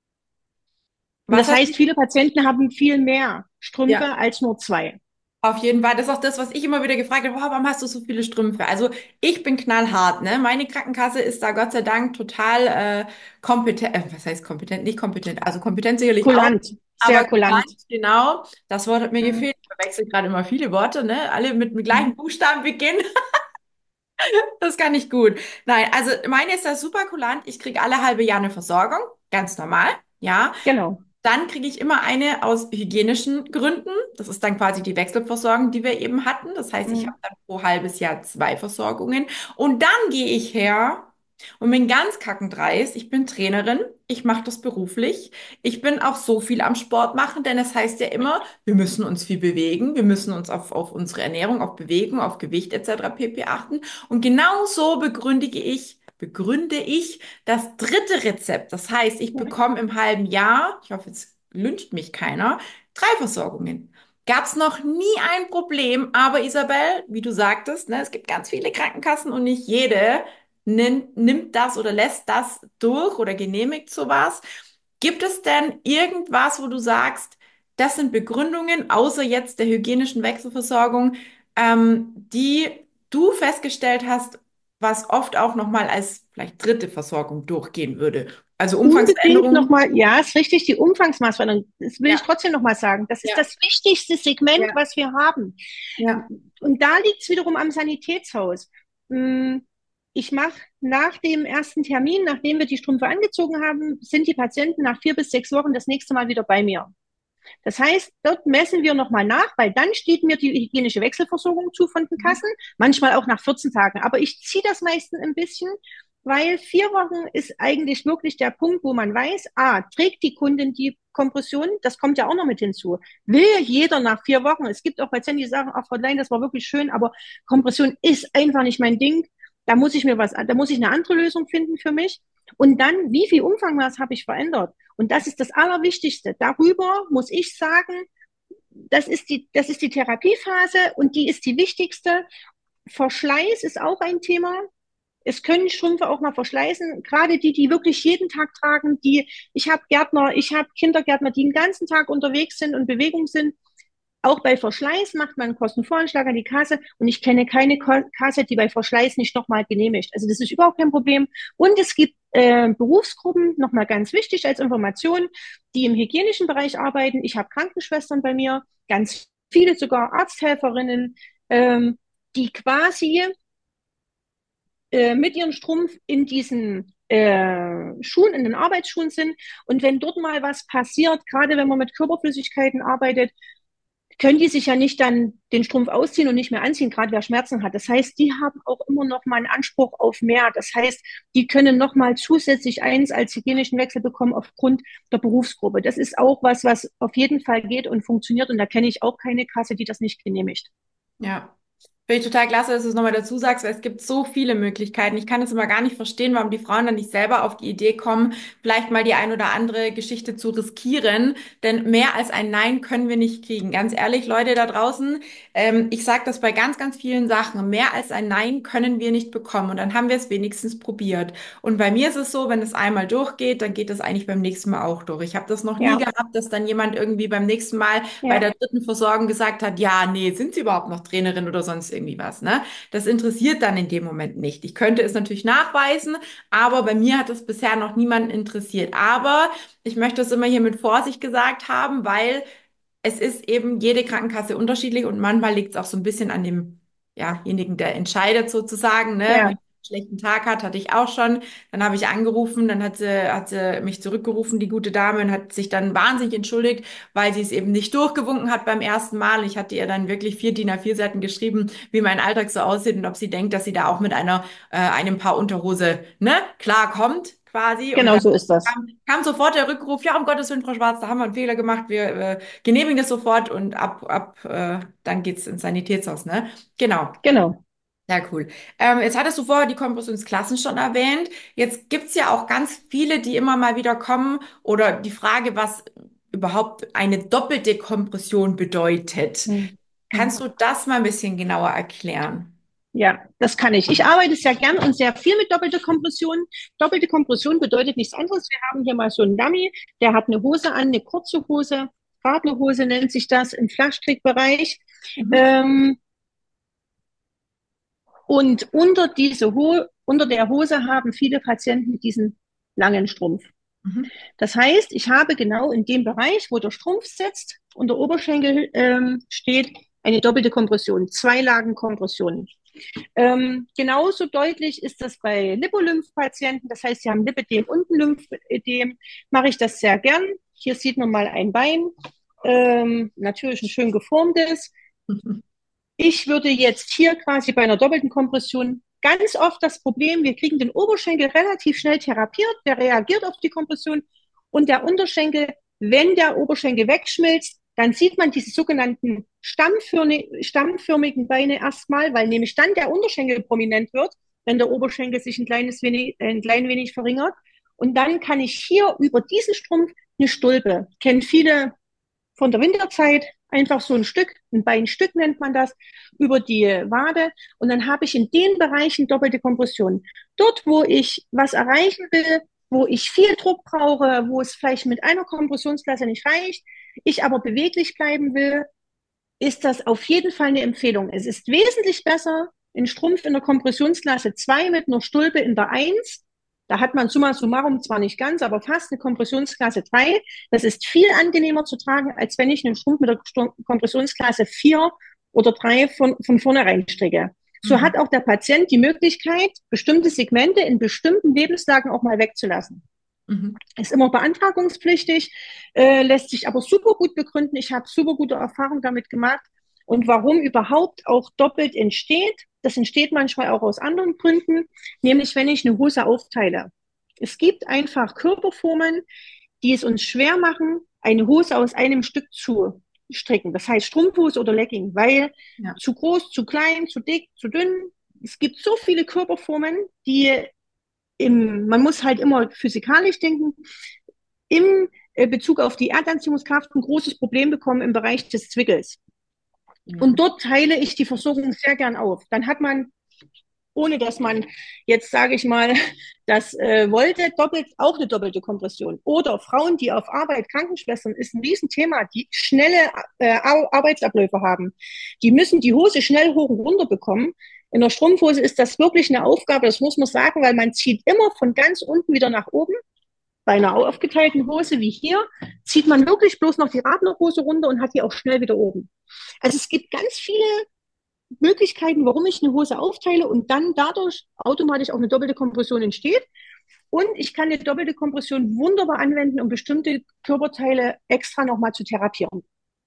Und Was das hast heißt, du? viele Patienten haben viel mehr Ja. Strümpfe als nur zwei. Auf jeden Fall. Das ist auch das, was ich immer wieder gefragt habe. Wow, warum hast du so viele Strümpfe? Also ich bin knallhart, ne? Meine Krankenkasse ist da Gott sei Dank total äh, kompetent. Äh, was heißt kompetent? Nicht kompetent. Also kompetent sicherlich auch. Kulant, sehr Aber kulant. kulant, genau. Das Wort hat mir Mhm. gefehlt. Ich verwechsel gerade immer viele Worte, ne? Alle mit dem gleichen Mhm. Buchstaben beginnen. Das kann ich gut. Nein, also meine ist da super kulant. Ich kriege alle halbe Jahr eine Versorgung. Ganz normal. Ja. Genau. Dann kriege ich immer eine aus hygienischen Gründen. Das ist dann quasi die Wechselversorgung, die wir eben hatten. Das heißt, ich habe Mhm. dann pro halbes Jahr zwei Versorgungen. Und dann gehe ich her und bin ganz kackendreist. Ich bin Trainerin. Ich mache das beruflich. Ich bin auch so viel am Sport machen, denn es heißt ja immer, wir müssen uns viel bewegen. Wir müssen uns auf, auf unsere Ernährung, auf Bewegung, auf Gewicht et cetera pp. Achten. Und genau so begründige ich, begründe ich das dritte Rezept. Das heißt, ich Mhm. bekomme im halben Jahr, ich hoffe, jetzt lyncht mich keiner, drei Versorgungen. Gab es noch nie ein Problem, aber Isabel, wie du sagtest, ne, es gibt ganz viele Krankenkassen und nicht jede nimmt, nimmt das oder lässt das durch oder genehmigt sowas. Gibt es denn irgendwas, wo du sagst, das sind Begründungen, außer jetzt der hygienischen Wechselversorgung, ähm, die du festgestellt hast, was oft auch nochmal als vielleicht dritte Versorgung durchgehen würde? Also Unbedingt Umfangsveränderungen. nochmal, ja, ist richtig, die Umfangsmaßveränderung. Das will ich Ja, trotzdem nochmal sagen. Das ist ja, das wichtigste Segment, ja, was wir haben. ja. Und da liegt es wiederum am Sanitätshaus. Hm, Ich mache nach dem ersten Termin, nachdem wir die Strümpfe angezogen haben, sind die Patienten nach vier bis sechs Wochen das nächste Mal wieder bei mir. Das heißt, dort messen wir nochmal nach, weil dann steht mir die hygienische Wechselversorgung zu von den Mhm. Kassen, manchmal auch nach vierzehn Tagen. Aber ich ziehe das meistens ein bisschen, weil vier Wochen ist eigentlich wirklich der Punkt, wo man weiß, ah, trägt die Kundin die Kompression? Das kommt ja auch noch mit hinzu. Will jeder nach vier Wochen? Es gibt auch Patienten, die sagen, ach, Frau Klein, das war wirklich schön, aber Kompression ist einfach nicht mein Ding. Da muss ich mir was, da muss ich eine andere Lösung finden für mich. Und dann, wie viel Umfangmaß habe ich verändert? Und das ist das Allerwichtigste. Darüber muss ich sagen, das ist die, das ist die Therapiephase und die ist die wichtigste. Verschleiß ist auch ein Thema. Es können Strümpfe auch mal verschleißen, gerade die, die wirklich jeden Tag tragen, die, ich habe Gärtner, ich habe Kindergärtner, die den ganzen Tag unterwegs sind und Bewegung sind. Auch bei Verschleiß macht man einen Kostenvoranschlag an die Kasse und ich kenne keine Kasse, die bei Verschleiß nicht nochmal genehmigt. Also das ist überhaupt kein Problem. Und es gibt äh, Berufsgruppen, nochmal ganz wichtig als Information, die im hygienischen Bereich arbeiten. Ich habe Krankenschwestern bei mir, ganz viele sogar Arzthelferinnen, ähm, die quasi äh, mit ihrem Strumpf in diesen äh, Schuhen, in den Arbeitsschuhen sind. Und wenn dort mal was passiert, gerade wenn man mit Körperflüssigkeiten arbeitet, können die sich ja nicht dann den Strumpf ausziehen und nicht mehr anziehen, gerade wer Schmerzen hat. Das heißt, die haben auch immer noch mal einen Anspruch auf mehr. Das heißt, die können noch mal zusätzlich eins als hygienischen Wechsel bekommen aufgrund der Berufsgruppe. Das ist auch was, was auf jeden Fall geht und funktioniert. Und da kenne ich auch keine Kasse, die das nicht genehmigt. Ja. Finde ich total klasse, dass du es nochmal dazu sagst, weil es gibt so viele Möglichkeiten. Ich kann es immer gar nicht verstehen, warum die Frauen dann nicht selber auf die Idee kommen, vielleicht mal die ein oder andere Geschichte zu riskieren. Denn mehr als ein Nein können wir nicht kriegen. Ganz ehrlich, Leute da draußen, ähm, ich sage das bei ganz, ganz vielen Sachen. Mehr als ein Nein können wir nicht bekommen. Und dann haben wir es wenigstens probiert. Und bei mir ist es so, wenn es einmal durchgeht, dann geht es eigentlich beim nächsten Mal auch durch. Ich habe das noch nie Ja, gehabt, dass dann jemand irgendwie beim nächsten Mal bei ja, der dritten Versorgung gesagt hat, ja, nee, sind Sie überhaupt noch Trainerin oder sonst irgendwie was, ne? Das interessiert dann in dem Moment nicht. Ich könnte es natürlich nachweisen, aber bei mir hat es bisher noch niemanden interessiert. Aber ich möchte es immer hier mit Vorsicht gesagt haben, weil es ist eben jede Krankenkasse unterschiedlich und manchmal liegt es auch so ein bisschen an dem, ja,jenigen, der entscheidet sozusagen, ne? Wenn ja, man einen schlechten Tag hat, hatte ich auch schon. Dann habe ich angerufen, dann hat sie, hat sie mich zurückgerufen, die gute Dame, und hat sich dann wahnsinnig entschuldigt, weil sie es eben nicht durchgewunken hat beim ersten Mal. Ich hatte ihr dann wirklich vier D I N A vier Seiten geschrieben, wie mein Alltag so aussieht und ob sie denkt, dass sie da auch mit einer, äh, einem Paar Unterhose, ne, klarkommt quasi. Und genau dann so ist das. kam, kam sofort der Rückruf, ja, um Gottes Willen, Frau Schwarz, da haben wir einen Fehler gemacht, wir äh, genehmigen das sofort und ab, ab, äh, dann geht's ins Sanitätshaus, ne? Genau. Genau. Ja, cool. Ähm, jetzt hattest du vorher die Kompressionsklassen schon erwähnt. Jetzt gibt's ja auch ganz viele, die immer mal wieder kommen oder die Frage, was überhaupt eine doppelte Kompression bedeutet. Hm. Kannst du das mal ein bisschen genauer erklären? Ja, das kann ich. Ich arbeite sehr gern und sehr viel mit doppelter Kompression. Doppelte Kompression bedeutet nichts anderes. Wir haben hier mal so einen Dummy, der hat eine Hose an, eine kurze Hose, Radlerhose nennt sich das im Flaschtrickbereich. Mhm. Ähm, und unter diese Ho unter der Hose haben viele Patienten diesen langen Strumpf. Mhm. Das heißt, ich habe genau in dem Bereich, wo der Strumpf sitzt und der Oberschenkel ähm, steht, eine doppelte Kompression, zwei Lagen Kompression. Ähm, genauso deutlich ist das bei Lipolimph-Patienten. Das heißt, sie haben Lipödem und ein Lymphödem. Mache ich das sehr gern. Hier sieht man mal ein Bein. Ähm, natürlich ein schön geformtes. Ich würde jetzt hier quasi bei einer doppelten Kompression ganz oft das Problem, wir kriegen den Oberschenkel relativ schnell therapiert, der reagiert auf die Kompression und der Unterschenkel, wenn der Oberschenkel wegschmilzt, dann sieht man diese sogenannten stammförmigen Beine erstmal, weil nämlich dann der Unterschenkel prominent wird, wenn der Oberschenkel sich ein kleines wenig, ein klein wenig verringert. Und dann kann ich hier über diesen Strumpf eine Stulpe, kennen viele von der Winterzeit, einfach so ein Stück, ein Beinstück nennt man das, über die Wade. Und dann habe ich in den Bereichen doppelte Kompression. Dort, wo ich was erreichen will, wo ich viel Druck brauche, wo es vielleicht mit einer Kompressionsklasse nicht reicht, ich aber beweglich bleiben will, ist das auf jeden Fall eine Empfehlung. Es ist wesentlich besser, einen Strumpf in der Kompressionsklasse zwei mit einer Stulpe in der eins. Da hat man summa summarum zwar nicht ganz, aber fast eine Kompressionsklasse drei. Das ist viel angenehmer zu tragen, als wenn ich einen Strumpf mit der Kompressionsklasse vier oder drei von, von vornherein stricke. So Mhm. hat auch der Patient die Möglichkeit, bestimmte Segmente in bestimmten Lebenslagen auch mal wegzulassen. Mhm. Ist immer beantragungspflichtig, äh, lässt sich aber super gut begründen. Ich habe super gute Erfahrungen damit gemacht. Und warum überhaupt auch doppelt entsteht, Das entsteht manchmal auch aus anderen Gründen, nämlich wenn ich eine Hose aufteile. Es gibt einfach Körperformen, die es uns schwer machen, eine Hose aus einem Stück zu stricken. Das heißt Strumpfhose oder Legging, weil Ja. zu groß, zu klein, zu dick, zu dünn. Es gibt so viele Körperformen, die im, man muss halt immer physikalisch denken, im äh, Bezug auf die Erdanziehungskraft ein großes Problem bekommen im Bereich des Zwickels. Und Mhm. dort teile ich die Versorgung sehr gern auf. Dann hat man, ohne dass man jetzt, sage ich mal, das äh, wollte, doppelt, auch eine doppelte Kompression. Oder Frauen, die auf Arbeit, Krankenschwestern, ist ein Riesenthema, die schnelle äh, Arbeitsabläufe haben. Die müssen die Hose schnell hoch und runter bekommen. In der Strumpfhose ist das wirklich eine Aufgabe, das muss man sagen, weil man zieht immer von ganz unten wieder nach oben. Bei einer aufgeteilten Hose wie hier zieht man wirklich bloß noch die Radlerhose runter und hat die auch schnell wieder oben. Also es gibt ganz viele Möglichkeiten, warum ich eine Hose aufteile und dann dadurch automatisch auch eine doppelte Kompression entsteht. Und ich kann eine doppelte Kompression wunderbar anwenden, um bestimmte Körperteile extra nochmal zu therapieren.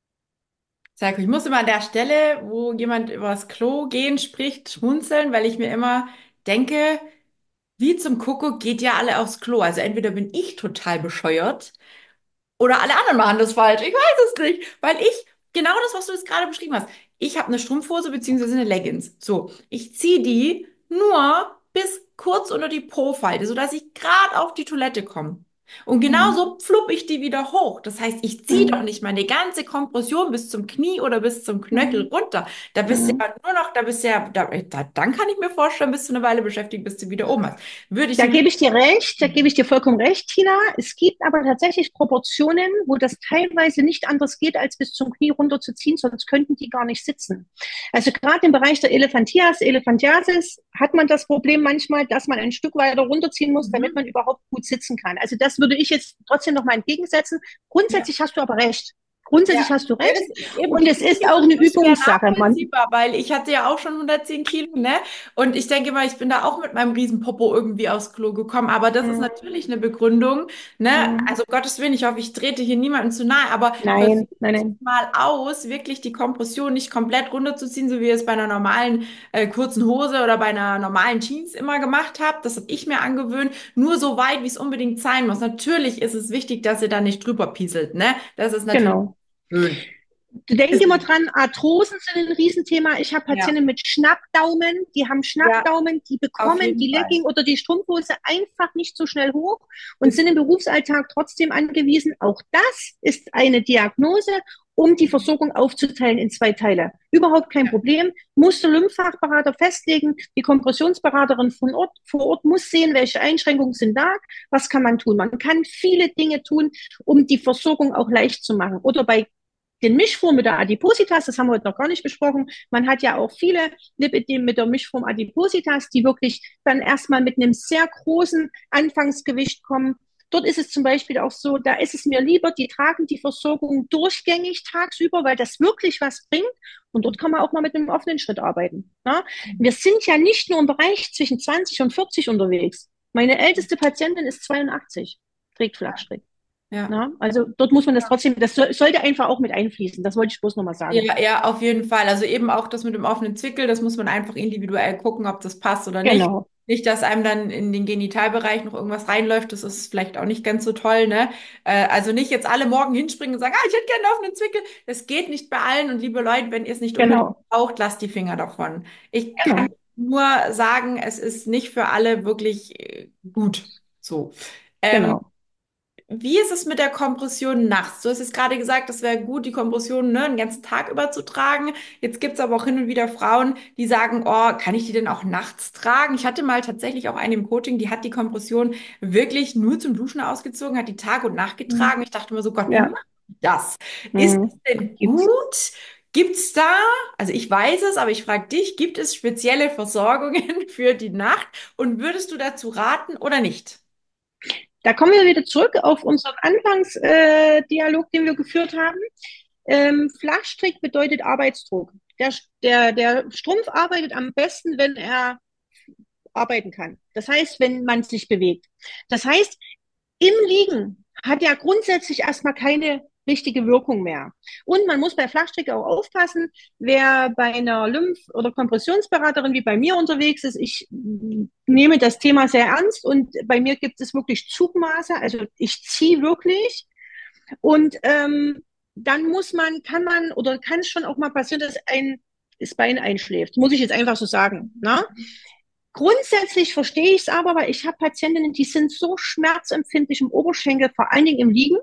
Sag, ich muss immer an der Stelle, wo jemand über das Klo gehen spricht, schmunzeln, weil ich mir immer denke, wie zum Kuckuck geht ja alle aufs Klo. Also entweder bin ich total bescheuert oder alle anderen machen das falsch. Ich weiß es nicht, weil ich genau das, was du jetzt gerade beschrieben hast. Ich habe eine Strumpfhose beziehungsweise eine Leggings. So, ich ziehe die nur bis kurz unter die Po-Falte, sodass ich gerade auf die Toilette komme. Und Mhm. genauso flupp ich die wieder hoch. Das heißt, ich ziehe doch Mhm. nicht meine ganze Kompression bis zum Knie oder bis zum Knöchel Mhm. runter. Da bist du Mhm. ja nur noch, da bist du ja, da, da, dann kann ich mir vorstellen, bist du eine Weile beschäftigt, bis du wieder oben hast. Würde ich Da nämlich. gebe ich dir recht, da gebe ich dir vollkommen recht, Tina. Es gibt aber tatsächlich Proportionen, wo das teilweise nicht anders geht, als bis zum Knie runterzuziehen, sonst könnten die gar nicht sitzen. Also gerade im Bereich der Elephantias, Elephantiasis hat man das Problem manchmal, dass man ein Stück weiter runterziehen muss, damit Mhm. man überhaupt gut sitzen kann. Also das würde ich jetzt trotzdem noch mal entgegensetzen. Ja. Grundsätzlich hast du aber recht. Ja, Grundsätzlich hast du ja, recht. das eben, Und für es mich ist ist auch es eine nur schwer Übungssache. Man, nachvollziehbar, weil ich hatte ja auch schon hundertzehn Kilo, ne? Und ich denke mal, ich bin da auch mit meinem Riesenpopo irgendwie aufs Klo gekommen. Aber das ist mm, natürlich eine Begründung, ne? mm, Also Gottes Willen, ich hoffe, ich trete hier niemandem zu nahe, aber nein, versucht nein, nein, mal aus, wirklich die Kompression nicht komplett runterzuziehen, so wie ihr es bei einer normalen äh, kurzen Hose oder bei einer normalen Jeans immer gemacht habt. Das habe ich mir angewöhnt. Nur so weit, wie es unbedingt sein muss. Natürlich ist es wichtig, dass ihr da nicht drüber pieselt, ne? Das ist natürlich genau. schön. Du denk Ist immer nicht. dran, Arthrosen sind ein Riesenthema. Ich habe Ja, Patienten mit Schnappdaumen, die haben ja, Schnappdaumen, die auf bekommen jeden die Fall. Legging oder die Strumpfhose einfach nicht so schnell hoch und Ist sind im Berufsalltag trotzdem angewiesen. Auch das ist eine Diagnose, um die Versorgung aufzuteilen in zwei Teile. Überhaupt kein ja, Problem. Muss der Lymphfachberater festlegen. Die Kompressionsberaterin von Ort, vor Ort muss sehen, welche Einschränkungen sind da. Was kann man tun? Man kann viele Dinge tun, um die Versorgung auch leicht zu machen. Oder bei den Mischform mit der Adipositas, das haben wir heute noch gar nicht besprochen. Man hat ja auch viele Lipödem mit der Mischform Adipositas, die wirklich dann erstmal mit einem sehr großen Anfangsgewicht kommen. Dort ist es zum Beispiel auch so, da ist es mir lieber, die tragen die Versorgung durchgängig tagsüber, weil das wirklich was bringt. Und dort kann man auch mal mit einem offenen Schritt arbeiten. Ja? Wir sind ja nicht nur im Bereich zwischen zwanzig und vierzig unterwegs. Meine älteste Patientin ist zweiundachtzig, trägt Flachstrick. ja. Na, also dort muss man das trotzdem, das soll, sollte einfach auch mit einfließen. Das wollte ich bloß nochmal sagen. Ja, ja, auf jeden Fall. Also eben auch das mit dem offenen Zwickel, das muss man einfach individuell gucken, ob das passt oder nicht. Genau, Nicht, dass einem dann in den Genitalbereich noch irgendwas reinläuft, das ist vielleicht auch nicht ganz so toll, ne? Äh, also nicht jetzt alle morgen hinspringen und sagen, ah, ich hätte gerne einen offenen Zwickel. Das geht nicht bei allen und liebe Leute, wenn ihr es nicht unbedingt genau, braucht, lasst die Finger davon. Ich kann genau, nur sagen, es ist nicht für alle wirklich äh, gut. So. Ähm, genau. Wie ist es mit der Kompression nachts? Du hast jetzt gerade gesagt, es wäre gut, die Kompression, ne, den ganzen Tag über zu tragen. Jetzt gibt es aber auch hin und wieder Frauen, die sagen, oh, kann ich die denn auch nachts tragen? Ich hatte mal tatsächlich auch eine im Coaching, die hat die Kompression wirklich nur zum Duschen ausgezogen, hat die Tag und Nacht Mhm. getragen. Ich dachte mir so, Gott, wie Ja, macht die das? Ist mhm. es denn Gibt's. gut? Gibt es da, also ich weiß es, aber ich frage dich, gibt es spezielle Versorgungen für die Nacht und würdest du dazu raten oder nicht? Da kommen wir wieder zurück auf unseren Anfangsdialog, äh, Dialog, den wir geführt haben. Ähm, Flachstrick bedeutet Arbeitsdruck. Der, der, der Strumpf arbeitet am besten, wenn er arbeiten kann. Das heißt, wenn man sich bewegt. Das heißt, im Liegen hat er grundsätzlich erstmal keine richtige Wirkung mehr. Und man muss bei Flachstrick auch aufpassen, wer bei einer Lymph- oder Kompressionsberaterin wie bei mir unterwegs ist. Ich nehme das Thema sehr ernst und bei mir gibt es wirklich Zugmaße. Also ich ziehe wirklich und ähm, dann muss man, kann man oder kann es schon auch mal passieren, dass ein das Bein einschläft. Muss ich jetzt einfach so sagen. Ne? Grundsätzlich verstehe ich es aber, weil ich habe Patientinnen, die sind so schmerzempfindlich im Oberschenkel, vor allen Dingen im Liegen.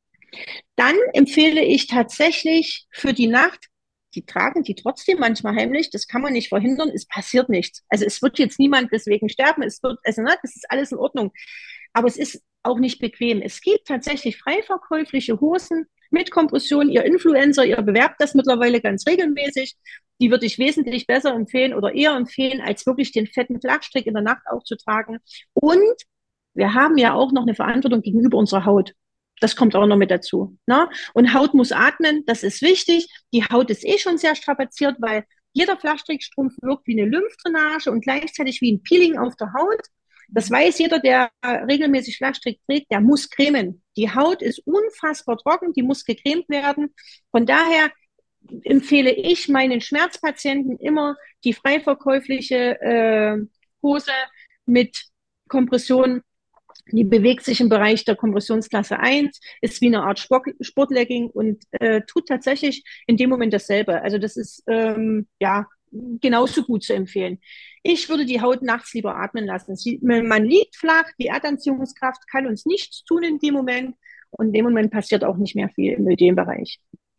Dann empfehle ich tatsächlich für die Nacht, die tragen die trotzdem manchmal heimlich, das kann man nicht verhindern, es passiert nichts. Also es wird jetzt niemand deswegen sterben, es wird, also ne, das ist alles in Ordnung. Aber es ist auch nicht bequem. Es gibt tatsächlich frei verkäufliche Hosen mit Kompression. Ihr Influencer, ihr bewerbt das mittlerweile ganz regelmäßig. Die würde ich wesentlich besser empfehlen oder eher empfehlen, als wirklich den fetten Flachstrick in der Nacht aufzutragen. Und wir haben ja auch noch eine Verantwortung gegenüber unserer Haut. Das kommt auch noch mit dazu. Ne? Und Haut muss atmen, das ist wichtig. Die Haut ist eh schon sehr strapaziert, weil jeder Flachstrickstrumpf wirkt wie eine Lymphdrainage und gleichzeitig wie ein Peeling auf der Haut. Das weiß jeder, der regelmäßig Flachstrick trägt, der muss cremen. Die Haut ist unfassbar trocken, die muss gecremt werden. Von daher empfehle ich meinen Schmerzpatienten immer die frei verkäufliche äh, Hose mit Kompression. Die bewegt sich im Bereich der Kompressionsklasse eins, ist wie eine Art Sport, Sportlegging und äh, tut tatsächlich in dem Moment dasselbe. Also das ist ähm, ja genauso gut zu empfehlen. Ich würde die Haut nachts lieber atmen lassen. Sie, man liegt flach, die Erdanziehungskraft kann uns nichts tun in dem Moment und in dem Moment passiert auch nicht mehr viel im Ödembereich.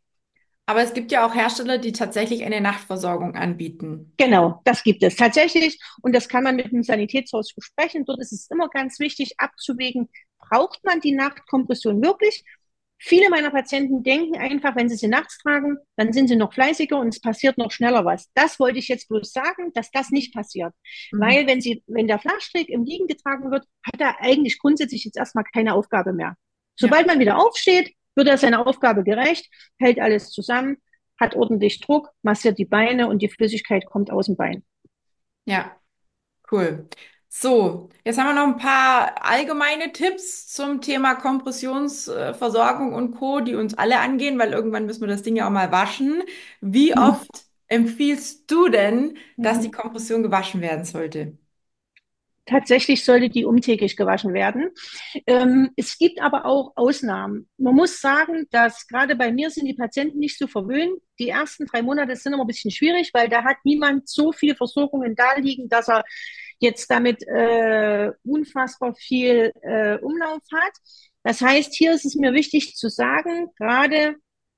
Aber es gibt ja auch Hersteller, die tatsächlich eine Nachtversorgung anbieten. Genau, das gibt es tatsächlich und das kann man mit dem Sanitätshaus besprechen. Dort ist es immer ganz wichtig abzuwägen, braucht man die Nachtkompression wirklich? Viele meiner Patienten denken einfach, wenn sie sie nachts tragen, dann sind sie noch fleißiger und es passiert noch schneller was. Das wollte ich jetzt bloß sagen, dass das nicht passiert. Mhm. Weil wenn sie, wenn der Flachstrick im Liegen getragen wird, hat er eigentlich grundsätzlich jetzt erstmal keine Aufgabe mehr. Ja, Sobald man wieder aufsteht, wird er seiner Aufgabe gerecht, hält alles zusammen, hat ordentlich Druck, massiert die Beine und die Flüssigkeit kommt aus dem Bein. ja, cool. So, jetzt haben wir noch ein paar allgemeine Tipps zum Thema Kompressionsversorgung und Co., die uns alle angehen, weil irgendwann müssen wir das Ding ja auch mal waschen. Wie oft empfiehlst du denn, dass die Mhm. Kompression gewaschen werden sollte? Tatsächlich sollte die umtäglich gewaschen werden. Ähm, es gibt aber auch Ausnahmen. Man muss sagen, dass gerade bei mir sind die Patienten nicht so verwöhnt. Die ersten drei Monate sind immer ein bisschen schwierig, weil da hat niemand so viele Versorgungen da liegen, dass er jetzt damit äh, unfassbar viel äh, Umlauf hat. Das heißt, hier ist es mir wichtig zu sagen, gerade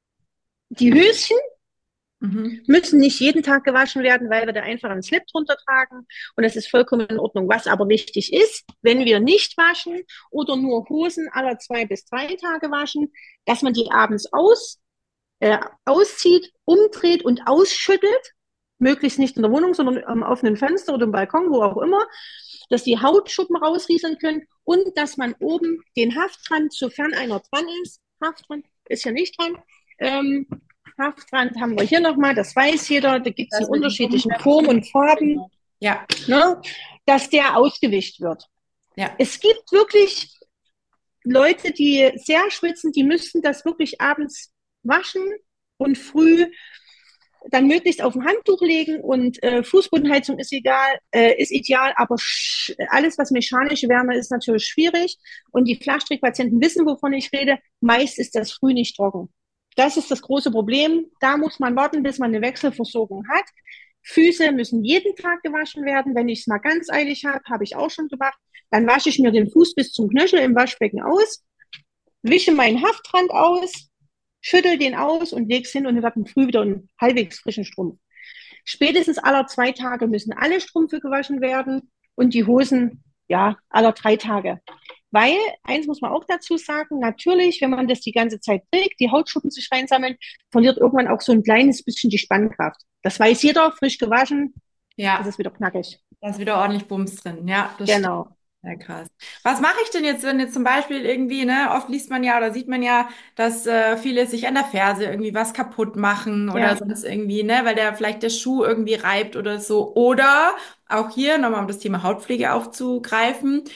die Höschen Mhm. müssen nicht jeden Tag gewaschen werden, weil wir da einfach einen Slip drunter tragen. Und das ist vollkommen in Ordnung. Was aber wichtig ist, wenn wir nicht waschen oder nur Hosen alle zwei bis drei Tage waschen, dass man die abends aus, äh, auszieht, umdreht und ausschüttelt. Möglichst nicht in der Wohnung, sondern am offenen Fenster oder im Balkon, wo auch immer, dass die Hautschuppen rausrieseln können und dass man oben den Haftrand, sofern einer dran ist, Haftrand ist ja nicht dran, ähm, Haftrand haben wir hier nochmal, das weiß jeder, da gibt es in Das mit den unterschiedlichen Formen Gummibändchen. und Farben, Genau. Ja, ne, dass der ausgewischt wird. ja. Es gibt wirklich Leute, die sehr schwitzen, die müssten das wirklich abends waschen und früh dann möglichst auf ein Handtuch legen und äh, Fußbodenheizung ist egal, äh, ist ideal, aber alles, was mechanische Wärme ist, natürlich schwierig. Und die Flachstrickpatienten wissen, wovon ich rede. Meist ist das früh nicht trocken. Das ist das große Problem. Da muss man warten, bis man eine Wechselversorgung hat. Füße müssen jeden Tag gewaschen werden. Wenn ich es mal ganz eilig habe, habe ich auch schon gemacht. Dann wasche ich mir den Fuß bis zum Knöchel im Waschbecken aus, wische meinen Haftrand aus, schüttel den aus und leg's hin und habe früh wieder einen halbwegs frischen Strumpf. Spätestens alle zwei Tage müssen alle Strümpfe gewaschen werden und die Hosen, ja, alle drei Tage. Weil, eins muss man auch dazu sagen, natürlich, wenn man das die ganze Zeit trägt, die Hautschuppen sich reinsammeln, verliert irgendwann auch so ein kleines bisschen die Spannkraft. Das weiß jeder, frisch gewaschen, ist Ja, es wieder knackig. da ist wieder ordentlich Bums drin. Ja, das stimmt. Genau. Ja, krass. Was mache ich denn jetzt, wenn jetzt zum Beispiel irgendwie, ne, oft liest man ja oder sieht man ja, dass äh, viele sich an der Ferse irgendwie was kaputt machen oder Ja. sonst irgendwie, ne, weil der vielleicht der Schuh irgendwie reibt oder so. Oder auch hier nochmal, um das Thema Hautpflege aufzugreifen.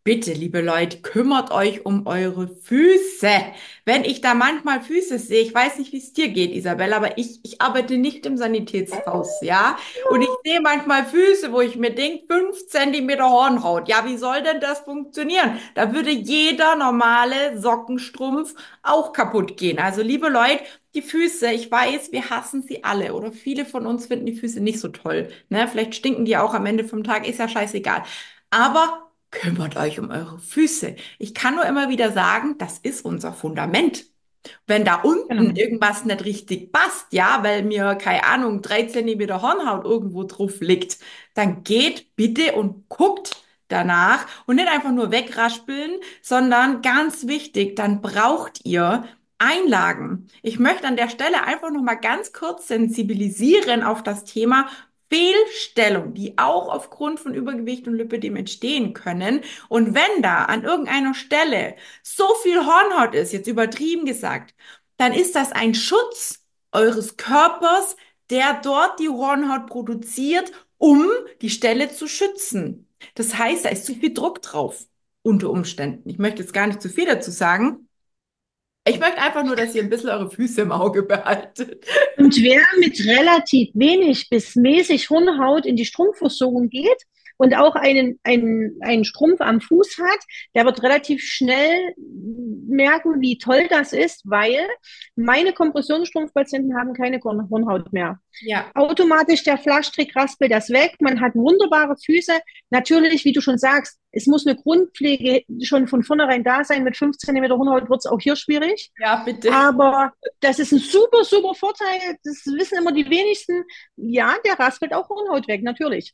Bitte, liebe Leute, kümmert euch um eure Füße. Wenn ich da manchmal Füße sehe, ich weiß nicht, wie es dir geht, Isabel, aber ich, ich arbeite nicht im Sanitätshaus, ja? Und ich sehe manchmal Füße, wo ich mir denke, fünf Zentimeter Hornhaut. Ja, wie soll denn das funktionieren? Da würde jeder normale Sockenstrumpf auch kaputt gehen. Also, liebe Leute, die Füße, ich weiß, wir hassen sie alle oder viele von uns finden die Füße nicht so toll. Ne? Vielleicht stinken die auch am Ende vom Tag, ist ja scheißegal. Aber kümmert euch um eure Füße. Ich kann nur immer wieder sagen, das ist unser Fundament. Wenn da unten Genau. irgendwas nicht richtig passt, ja, weil mir, keine Ahnung, drei Zentimeter Hornhaut irgendwo drauf liegt, dann geht bitte und guckt danach und nicht einfach nur wegraspeln, sondern ganz wichtig, dann braucht ihr Einlagen. Ich möchte an der Stelle einfach noch mal ganz kurz sensibilisieren auf das Thema Fehlstellung, die auch aufgrund von Übergewicht und Lipödem entstehen können. Und wenn da an irgendeiner Stelle so viel Hornhaut ist, jetzt übertrieben gesagt, dann ist das ein Schutz eures Körpers, der dort die Hornhaut produziert, um die Stelle zu schützen. Das heißt, da ist zu viel Druck drauf, unter Umständen. Ich möchte jetzt gar nicht zu viel dazu sagen. Ich möchte einfach nur, dass ihr ein bisschen eure Füße im Auge behaltet. Und wer mit relativ wenig bis mäßig Hornhaut in die Strumpfversorgung geht und auch einen, einen, einen Strumpf am Fuß hat, der wird relativ schnell merken, wie toll das ist, weil meine Kompressionsstrumpfpatienten haben keine Hornhaut mehr. Ja. Automatisch der Flaschtrick raspelt das weg. Man hat wunderbare Füße. Natürlich, wie du schon sagst, es muss eine Grundpflege schon von vornherein da sein. Mit fünf Zentimeter Hornhaut wird es auch hier schwierig. Ja, bitte. Aber das ist ein super, super Vorteil. Das wissen immer die wenigsten. Ja, der raspelt auch Hornhaut weg, natürlich.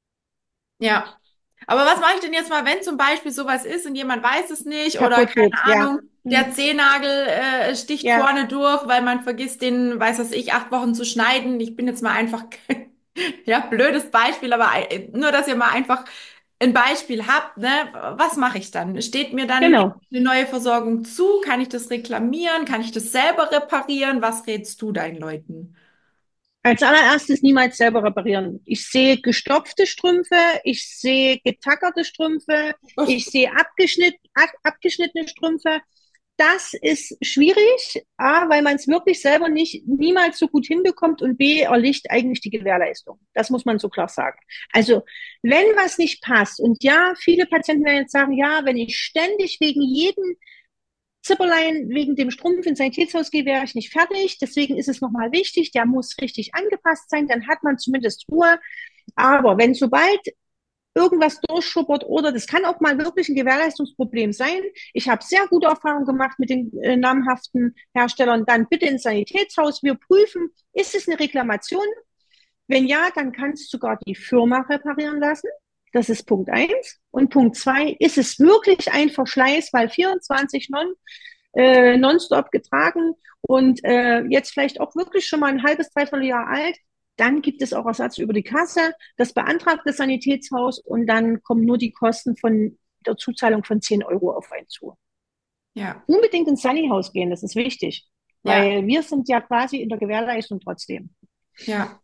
Ja. Aber was mache ich denn jetzt mal, wenn zum Beispiel sowas ist und jemand weiß es nicht oder Kaputt keine geht, ja. Ahnung, der Hm. Zehennagel äh, sticht Ja, vorne durch, weil man vergisst, den, weiß was ich, acht Wochen zu schneiden. Ich bin jetzt mal einfach, ja, blödes Beispiel, aber äh, nur, dass ihr mal einfach ein Beispiel habt, ne? Was mache ich dann? Steht mir dann genau. eine neue Versorgung zu? Kann ich das reklamieren? Kann ich das selber reparieren? Was rätst du deinen Leuten? Als allererstes niemals selber reparieren. Ich sehe gestopfte Strümpfe, ich sehe getackerte Strümpfe, ich sehe abgeschnitt, ab, abgeschnittene Strümpfe. Das ist schwierig, A, weil man es wirklich selber nicht niemals so gut hinbekommt und B, erliegt eigentlich die Gewährleistung. Das muss man so klar sagen. Also, wenn was nicht passt und ja, viele Patienten werden jetzt sagen, ja, wenn ich ständig wegen jedem Zipperlein wegen dem Strumpf ins Sanitätshaus gehe, wäre ich nicht fertig. Deswegen ist es nochmal wichtig, der muss richtig angepasst sein, dann hat man zumindest Ruhe. Aber wenn sobald irgendwas durchschuppert oder das kann auch mal wirklich ein Gewährleistungsproblem sein. Ich habe sehr gute Erfahrungen gemacht mit den äh, namhaften Herstellern. Dann bitte ins Sanitätshaus. Wir prüfen, ist es eine Reklamation? Wenn ja, dann kannst du sogar die Firma reparieren lassen. Das ist Punkt eins. Und Punkt zwei, ist es wirklich ein Verschleiß, weil vierundzwanzig non, äh, nonstop getragen und äh, jetzt vielleicht auch wirklich schon mal ein halbes, dreiviertel Jahr alt, dann gibt es auch Ersatz über die Kasse. Das beantragt das Sanitätshaus und dann kommen nur die Kosten von der Zuzahlung von zehn Euro auf einen zu. Ja, Unbedingt ins Sunnyhaus gehen, das ist wichtig, ja, weil wir sind ja quasi in der Gewährleistung trotzdem. ja.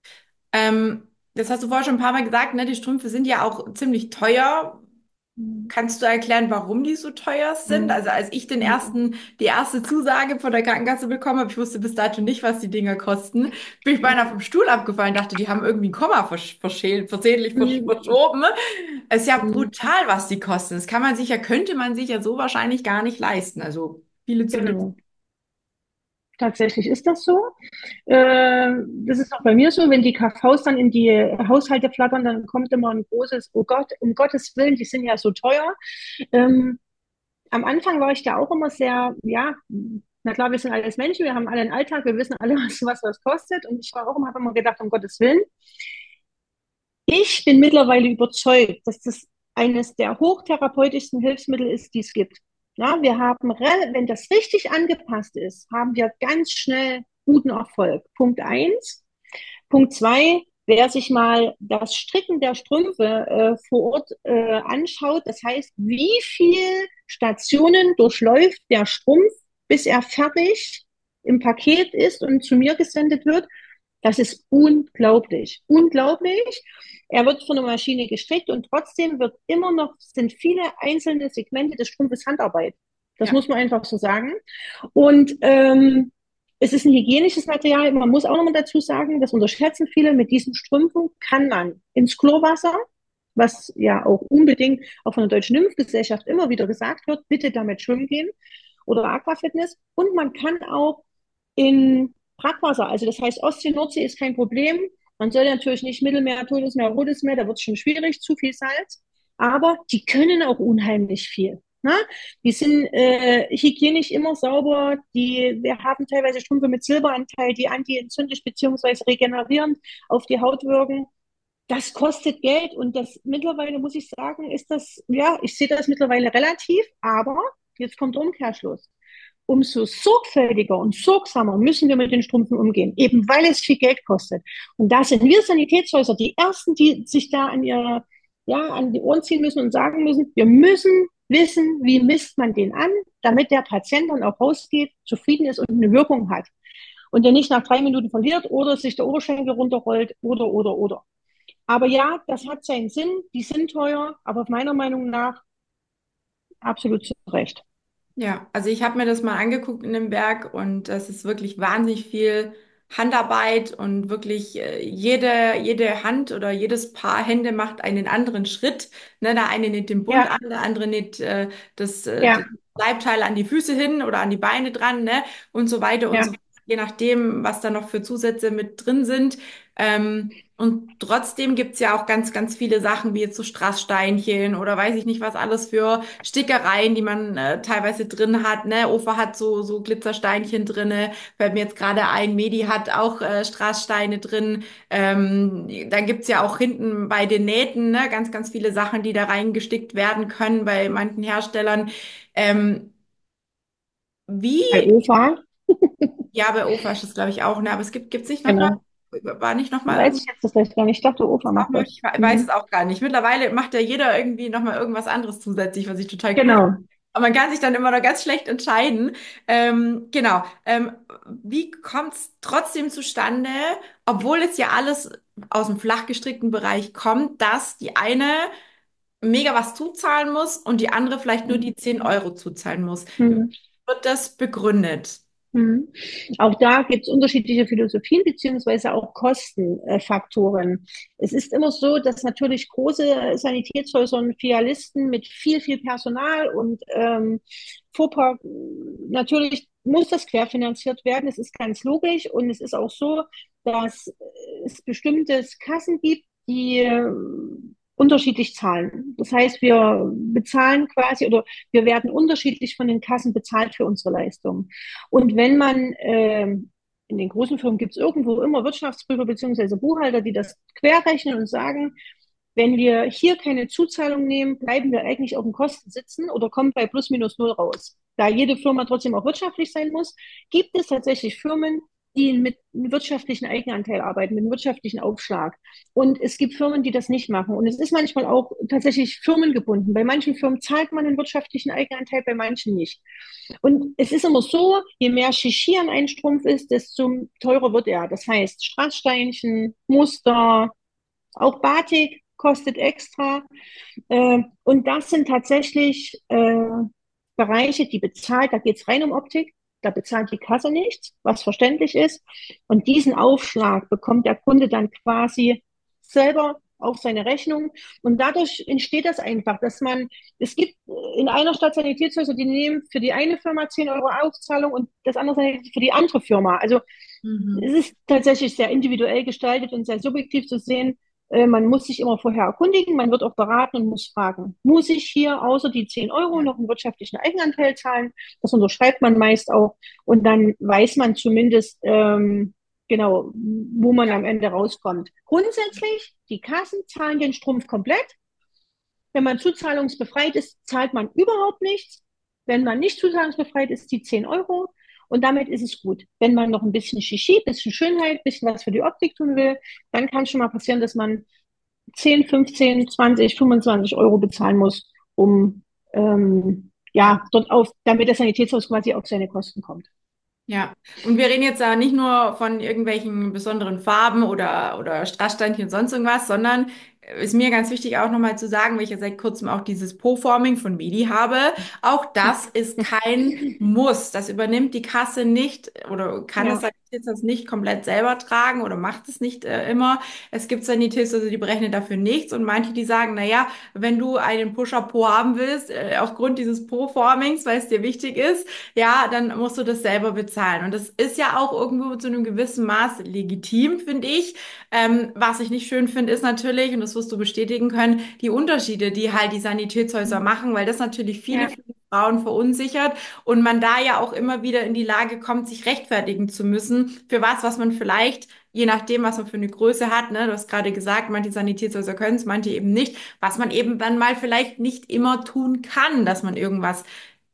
Ähm, das hast du vorher schon ein paar Mal gesagt, ne? Die Strümpfe sind ja auch ziemlich teuer. Kannst du erklären, warum die so teuer sind? Mhm. Also als ich den Mhm. ersten, die erste Zusage von der Krankenkasse bekommen habe, ich wusste bis dato nicht, was die Dinger kosten, bin ich beinahe vom Stuhl abgefallen, dachte, die haben irgendwie ein Komma versch verschält, versehentlich versch Mhm. verschoben. Es ist ja Mhm. brutal, was die kosten. Das kann man sich ja, könnte man sich ja so wahrscheinlich gar nicht leisten. Also viele zumindest. Genau. Tatsächlich ist das so. Äh, das ist auch bei mir so, wenn die K Vs dann in die Haushalte flattern, dann kommt immer ein großes, oh Gott, um Gottes Willen, die sind ja so teuer. Ähm, am Anfang war ich da auch immer sehr, ja, na klar, wir sind alles Menschen, wir haben alle einen Alltag, wir wissen alle, was was, was kostet. Und ich war auch immer, habe immer gedacht, um Gottes Willen. Ich bin mittlerweile überzeugt, dass das eines der hochtherapeutischsten Hilfsmittel ist, die es gibt. Ja, wir haben, wenn das richtig angepasst ist, haben wir ganz schnell guten Erfolg. Punkt eins. Punkt zwei, wer sich mal das Stricken der Strümpfe äh, vor Ort äh, anschaut, das heißt, wie viele Stationen durchläuft der Strumpf, bis er fertig im Paket ist und zu mir gesendet wird, Das ist unglaublich, unglaublich. Er wird von der Maschine gestrickt und trotzdem wird immer noch, sind viele einzelne Segmente des Strumpfes Handarbeit. Das Ja, muss man einfach so sagen. Und ähm, es ist ein hygienisches Material. Man muss auch noch mal dazu sagen, das unterschätzen viele, mit diesen Strümpfen kann man ins Chlorwasser, was ja auch unbedingt auch von der Deutschen Nymphgesellschaft immer wieder gesagt wird, bitte damit schwimmen gehen oder Aquafitness. Und man kann auch in Brackwasser, also das heißt Ostsee, Nordsee ist kein Problem. Man soll natürlich nicht Mittelmeer, Totes Meer, Rotes Meer, da wird es schon schwierig, zu viel Salz. Aber die können auch unheimlich viel. Ne? Die sind äh, hygienisch immer sauber. Die, wir haben teilweise Strümpfe mit Silberanteil, die anti-entzündlich beziehungsweise regenerierend auf die Haut wirken. Das kostet Geld und das mittlerweile, muss ich sagen, ist das, ja, ich sehe das mittlerweile relativ, aber jetzt kommt der Umkehrschluss. Umso sorgfältiger und sorgsamer müssen wir mit den Strümpfen umgehen, eben weil es viel Geld kostet. Und da sind wir Sanitätshäuser die Ersten, die sich da an ihre, ja, an die Ohren ziehen müssen und sagen müssen, wir müssen wissen, wie misst man den an, damit der Patient dann auch rausgeht, zufrieden ist und eine Wirkung hat. Und der nicht nach drei Minuten verliert oder sich der Oberschenkel runterrollt oder, oder, oder. Aber ja, das hat seinen Sinn, die sind teuer, aber meiner Meinung nach absolut zu Recht. ja, also ich habe mir das mal angeguckt in dem Berg und das ist wirklich wahnsinnig viel Handarbeit und wirklich äh, jede, jede Hand oder jedes Paar Hände macht einen anderen Schritt. Ne, der eine näht den Bund Ja, an, der andere näht äh, das, äh, das ja, Leibteil an die Füße hin oder an die Beine dran, ne, und so weiter und so ja. fort, je nachdem, was da noch für Zusätze mit drin sind. Ähm, und trotzdem gibt's ja auch ganz, ganz viele Sachen, wie jetzt so Strasssteinchen oder weiß ich nicht, was alles für Stickereien, die man äh, teilweise drin hat. Ne? Ofa hat so, so Glitzersteinchen drinne. Fällt mir jetzt gerade ein, Medi hat auch äh, Strasssteine drin. Ähm, dann gibt's ja auch hinten bei den Nähten, ne, ganz, ganz viele Sachen, die da reingestickt werden können bei manchen Herstellern. Ähm, wie, Bei Ofa, ja, bei Ofa ist das, glaube ich, auch, ne? Aber es gibt, gibt's nicht nochmal, genau. war nicht nochmal Weiß ich jetzt das vielleicht gar nicht. Ich dachte, Ofa auch macht möglich? das. Ich weiß es Mhm. auch gar nicht. Mittlerweile macht ja jeder irgendwie nochmal irgendwas anderes zusätzlich, was ich total cool finde. Genau. Aber man kann sich dann immer noch ganz schlecht entscheiden. Ähm, genau. Ähm, wie kommt es trotzdem zustande, obwohl es ja alles aus dem flach gestrickten Bereich kommt, dass die eine mega was zuzahlen muss und die andere vielleicht nur die zehn Euro zuzahlen muss? Wie Mhm. wird das begründet? Mhm. Auch da gibt es unterschiedliche Philosophien beziehungsweise auch Kostenfaktoren. Es ist immer so, dass natürlich große Sanitätshäuser und Filialisten mit viel, viel Personal und ähm, Fuhrpark, natürlich muss das querfinanziert werden. Es ist ganz logisch und es ist auch so, dass es bestimmte Kassen gibt, die äh, unterschiedlich zahlen. Das heißt, wir bezahlen quasi oder wir werden unterschiedlich von den Kassen bezahlt für unsere Leistung. Und wenn man ähm, in den großen Firmen gibt es irgendwo immer Wirtschaftsprüfer beziehungsweise Buchhalter, die das querrechnen und sagen, wenn wir hier keine Zuzahlung nehmen, bleiben wir eigentlich auf den Kosten sitzen oder kommen bei plus minus null raus. Da jede Firma trotzdem auch wirtschaftlich sein muss, gibt es tatsächlich Firmen, die mit einem wirtschaftlichen Eigenanteil arbeiten, mit einem wirtschaftlichen Aufschlag. Und es gibt Firmen, die das nicht machen. Und es ist manchmal auch tatsächlich firmengebunden. Bei manchen Firmen zahlt man einen wirtschaftlichen Eigenanteil, bei manchen nicht. Und es ist immer so, je mehr Shishi an ein Strumpf ist, desto teurer wird er. Das heißt, Strasssteinchen, Muster, auch Batik kostet extra. Äh, und das sind tatsächlich äh, Bereiche, die bezahlt, da geht es rein um Optik, da bezahlt die Kasse nichts, was verständlich ist. Und diesen Aufschlag bekommt der Kunde dann quasi selber auf seine Rechnung. Und dadurch entsteht das einfach, dass man, es gibt in einer Stadt Sanitätshäuser, die nehmen für die eine Firma zehn Euro Aufzahlung und das andere für die andere Firma. Also es Mhm. ist tatsächlich sehr individuell gestaltet und sehr subjektiv zu sehen. Äh, Man muss sich immer vorher erkundigen, man wird auch beraten und muss fragen, muss ich hier außer die zehn Euro Ja. noch einen wirtschaftlichen Eigenanteil zahlen? Das unterschreibt man meist auch und dann weiß man zumindest ähm, genau, wo man Ja. am Ende rauskommt. Grundsätzlich, die Kassen zahlen den Strumpf komplett. Wenn man zuzahlungsbefreit ist, zahlt man überhaupt nichts. Wenn man nicht zuzahlungsbefreit ist, die zehn Euro. Und damit ist es gut. Wenn man noch ein bisschen Shishi, bisschen Schönheit, bisschen was für die Optik tun will, dann kann schon mal passieren, dass man zehn, fünfzehn, zwanzig, fünfundzwanzig Euro bezahlen muss, um ähm, Ja. ja dort auf, damit das Sanitätshaus quasi auf seine Kosten kommt. Ja, und wir reden jetzt da nicht nur von irgendwelchen besonderen Farben oder, oder Strasssteinchen und sonst irgendwas, sondern äh, ist mir ganz wichtig auch nochmal zu sagen, weil ich ja seit kurzem auch dieses Po-Forming von Medi habe, auch das ist kein Muss. Das übernimmt die Kasse nicht oder kann es Ja, Sanitätshaus nicht komplett selber tragen oder macht es nicht äh, immer. Es gibt Sanitätshäuser, die berechnen dafür nichts und manche, die sagen, naja, wenn du einen Pusher-Po haben willst, äh, aufgrund dieses Po-Formings, weil es dir wichtig ist, ja, dann musst du das selber bezahlen. Und das ist ja auch irgendwo zu einem gewissen Maß legitim, finde ich. Ähm, was ich nicht schön finde, ist natürlich, und das wirst du bestätigen können, die Unterschiede, die halt die Sanitätshäuser machen, weil das natürlich viele, ja, viele Frauen verunsichert und man da ja auch immer wieder in die Lage kommt, sich rechtfertigen zu müssen für was, was man vielleicht, je nachdem, was man für eine Größe hat, ne, du hast gerade gesagt, manche Sanitätshäuser können es, manche eben nicht, was man eben dann mal vielleicht nicht immer tun kann, dass man irgendwas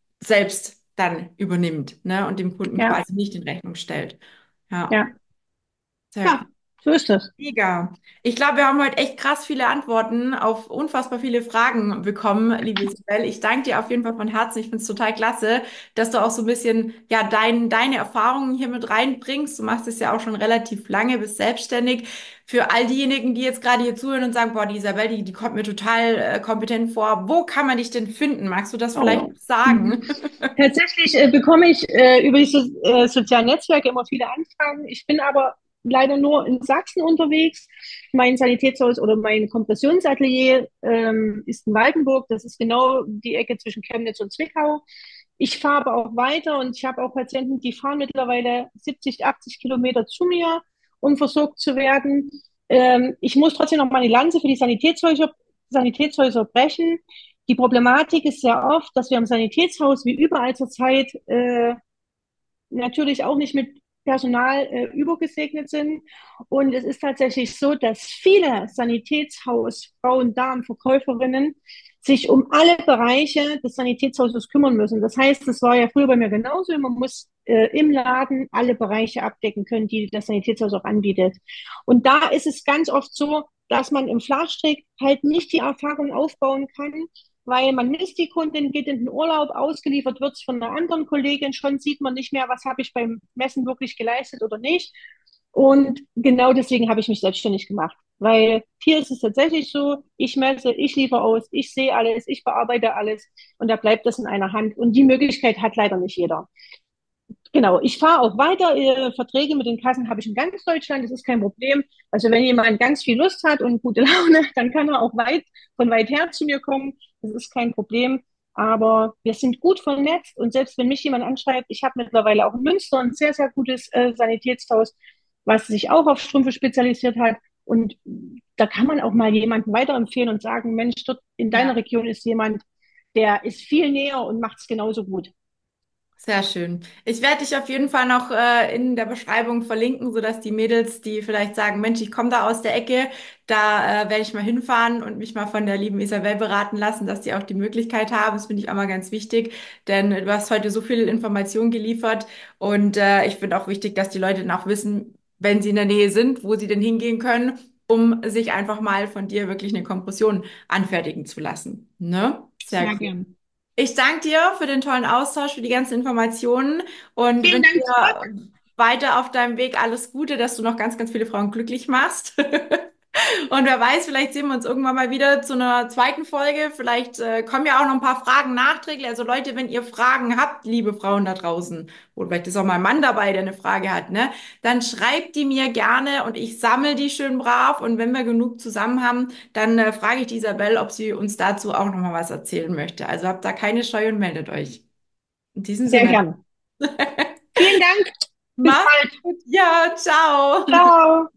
selbst dann übernimmt, ne, und dem Kunden ja, quasi nicht in Rechnung stellt. Ja, ja, sehr ja, cool. so ist das. Mega. Ich glaube, wir haben heute echt krass viele Antworten auf unfassbar viele Fragen bekommen, liebe Isabel. Ich danke dir auf jeden Fall von Herzen. Ich finde es total klasse, dass du auch so ein bisschen, ja, dein, deine Erfahrungen hier mit reinbringst. Du machst es ja auch schon relativ lange, bist selbstständig. Für all diejenigen, die jetzt gerade hier zuhören und sagen, boah, die Isabel, die, die kommt mir total äh, kompetent vor. Wo kann man dich denn finden? Magst du das vielleicht Oh. Mhm. sagen? Tatsächlich äh, bekomme ich äh, über die so äh, sozialen Netzwerke immer viele Anfragen. Ich bin aber leider nur in Sachsen unterwegs. Mein Sanitätshaus oder mein Kompressionsatelier ähm, ist in Waldenburg. Das ist genau die Ecke zwischen Chemnitz und Zwickau. Ich fahre aber auch weiter und ich habe auch Patienten, die fahren mittlerweile siebzig, achtzig Kilometer zu mir, um versorgt zu werden. Ähm, ich muss trotzdem noch mal eine Lanze für die Sanitätshäuser, Sanitätshäuser brechen. Die Problematik ist sehr oft, dass wir im Sanitätshaus wie überall zurzeit äh, natürlich auch nicht mit Personal äh, übergesegnet sind. Und es ist tatsächlich so, dass viele Sanitätshausfrauen, Damen, Verkäuferinnen sich um alle Bereiche des Sanitätshauses kümmern müssen. Das heißt, das war ja früher bei mir genauso. Man muss äh, im Laden alle Bereiche abdecken können, die das Sanitätshaus auch anbietet. Und da ist es ganz oft so, dass man im Flachstrick halt nicht die Erfahrung aufbauen kann, weil man misst die Kundin, geht in den Urlaub, ausgeliefert wird es von einer anderen Kollegin, schon sieht man nicht mehr, was habe ich beim Messen wirklich geleistet oder nicht. Und genau deswegen habe ich mich selbstständig gemacht, weil hier ist es tatsächlich so, ich messe, ich liefere aus, ich sehe alles, ich bearbeite alles und da bleibt das in einer Hand. Und die Möglichkeit hat leider nicht jeder. Genau, ich fahre auch weiter. Äh, Verträge mit den Kassen habe ich in ganz Deutschland, das ist kein Problem. Also wenn jemand ganz viel Lust hat und gute Laune, dann kann er auch weit von weit her zu mir kommen. Das ist kein Problem. Aber wir sind gut vernetzt und selbst wenn mich jemand anschreibt, ich habe mittlerweile auch in Münster ein sehr, sehr gutes äh, Sanitätshaus, was sich auch auf Strümpfe spezialisiert hat. Und da kann man auch mal jemanden weiterempfehlen und sagen, Mensch, dort in deiner Ja. Region ist jemand, der ist viel näher und macht es genauso gut. Sehr schön. Ich werde dich auf jeden Fall noch äh, in der Beschreibung verlinken, sodass die Mädels, die vielleicht sagen, Mensch, ich komme da aus der Ecke, da äh, werde ich mal hinfahren und mich mal von der lieben Isabel beraten lassen, dass die auch die Möglichkeit haben. Das finde ich auch mal ganz wichtig, denn du hast heute so viel Information geliefert und äh, ich finde auch wichtig, dass die Leute dann auch wissen, wenn sie in der Nähe sind, wo sie denn hingehen können, um sich einfach mal von dir wirklich eine Kompression anfertigen zu lassen. Ne? Sehr Sehr cool. gern. Ich danke dir für den tollen Austausch, für die ganzen Informationen und Vielen wünsche Dank zurück. dir weiter auf deinem Weg alles Gute, dass du noch ganz, ganz viele Frauen glücklich machst. Und wer weiß, vielleicht sehen wir uns irgendwann mal wieder zu einer zweiten Folge. Vielleicht äh, kommen ja auch noch ein paar Fragen nachträglich. Also Leute, wenn ihr Fragen habt, liebe Frauen da draußen, oder vielleicht ist auch mal ein Mann dabei, der eine Frage hat, ne? Dann schreibt die mir gerne und ich sammle die schön brav. Und wenn wir genug zusammen haben, dann äh, frage ich die Isabel, ob sie uns dazu auch noch mal was erzählen möchte. Also habt da keine Scheu und meldet euch. In diesem Sehr Sinne, gerne. Vielen Dank. Bis macht's bald. gut. Ja, ciao. Ciao.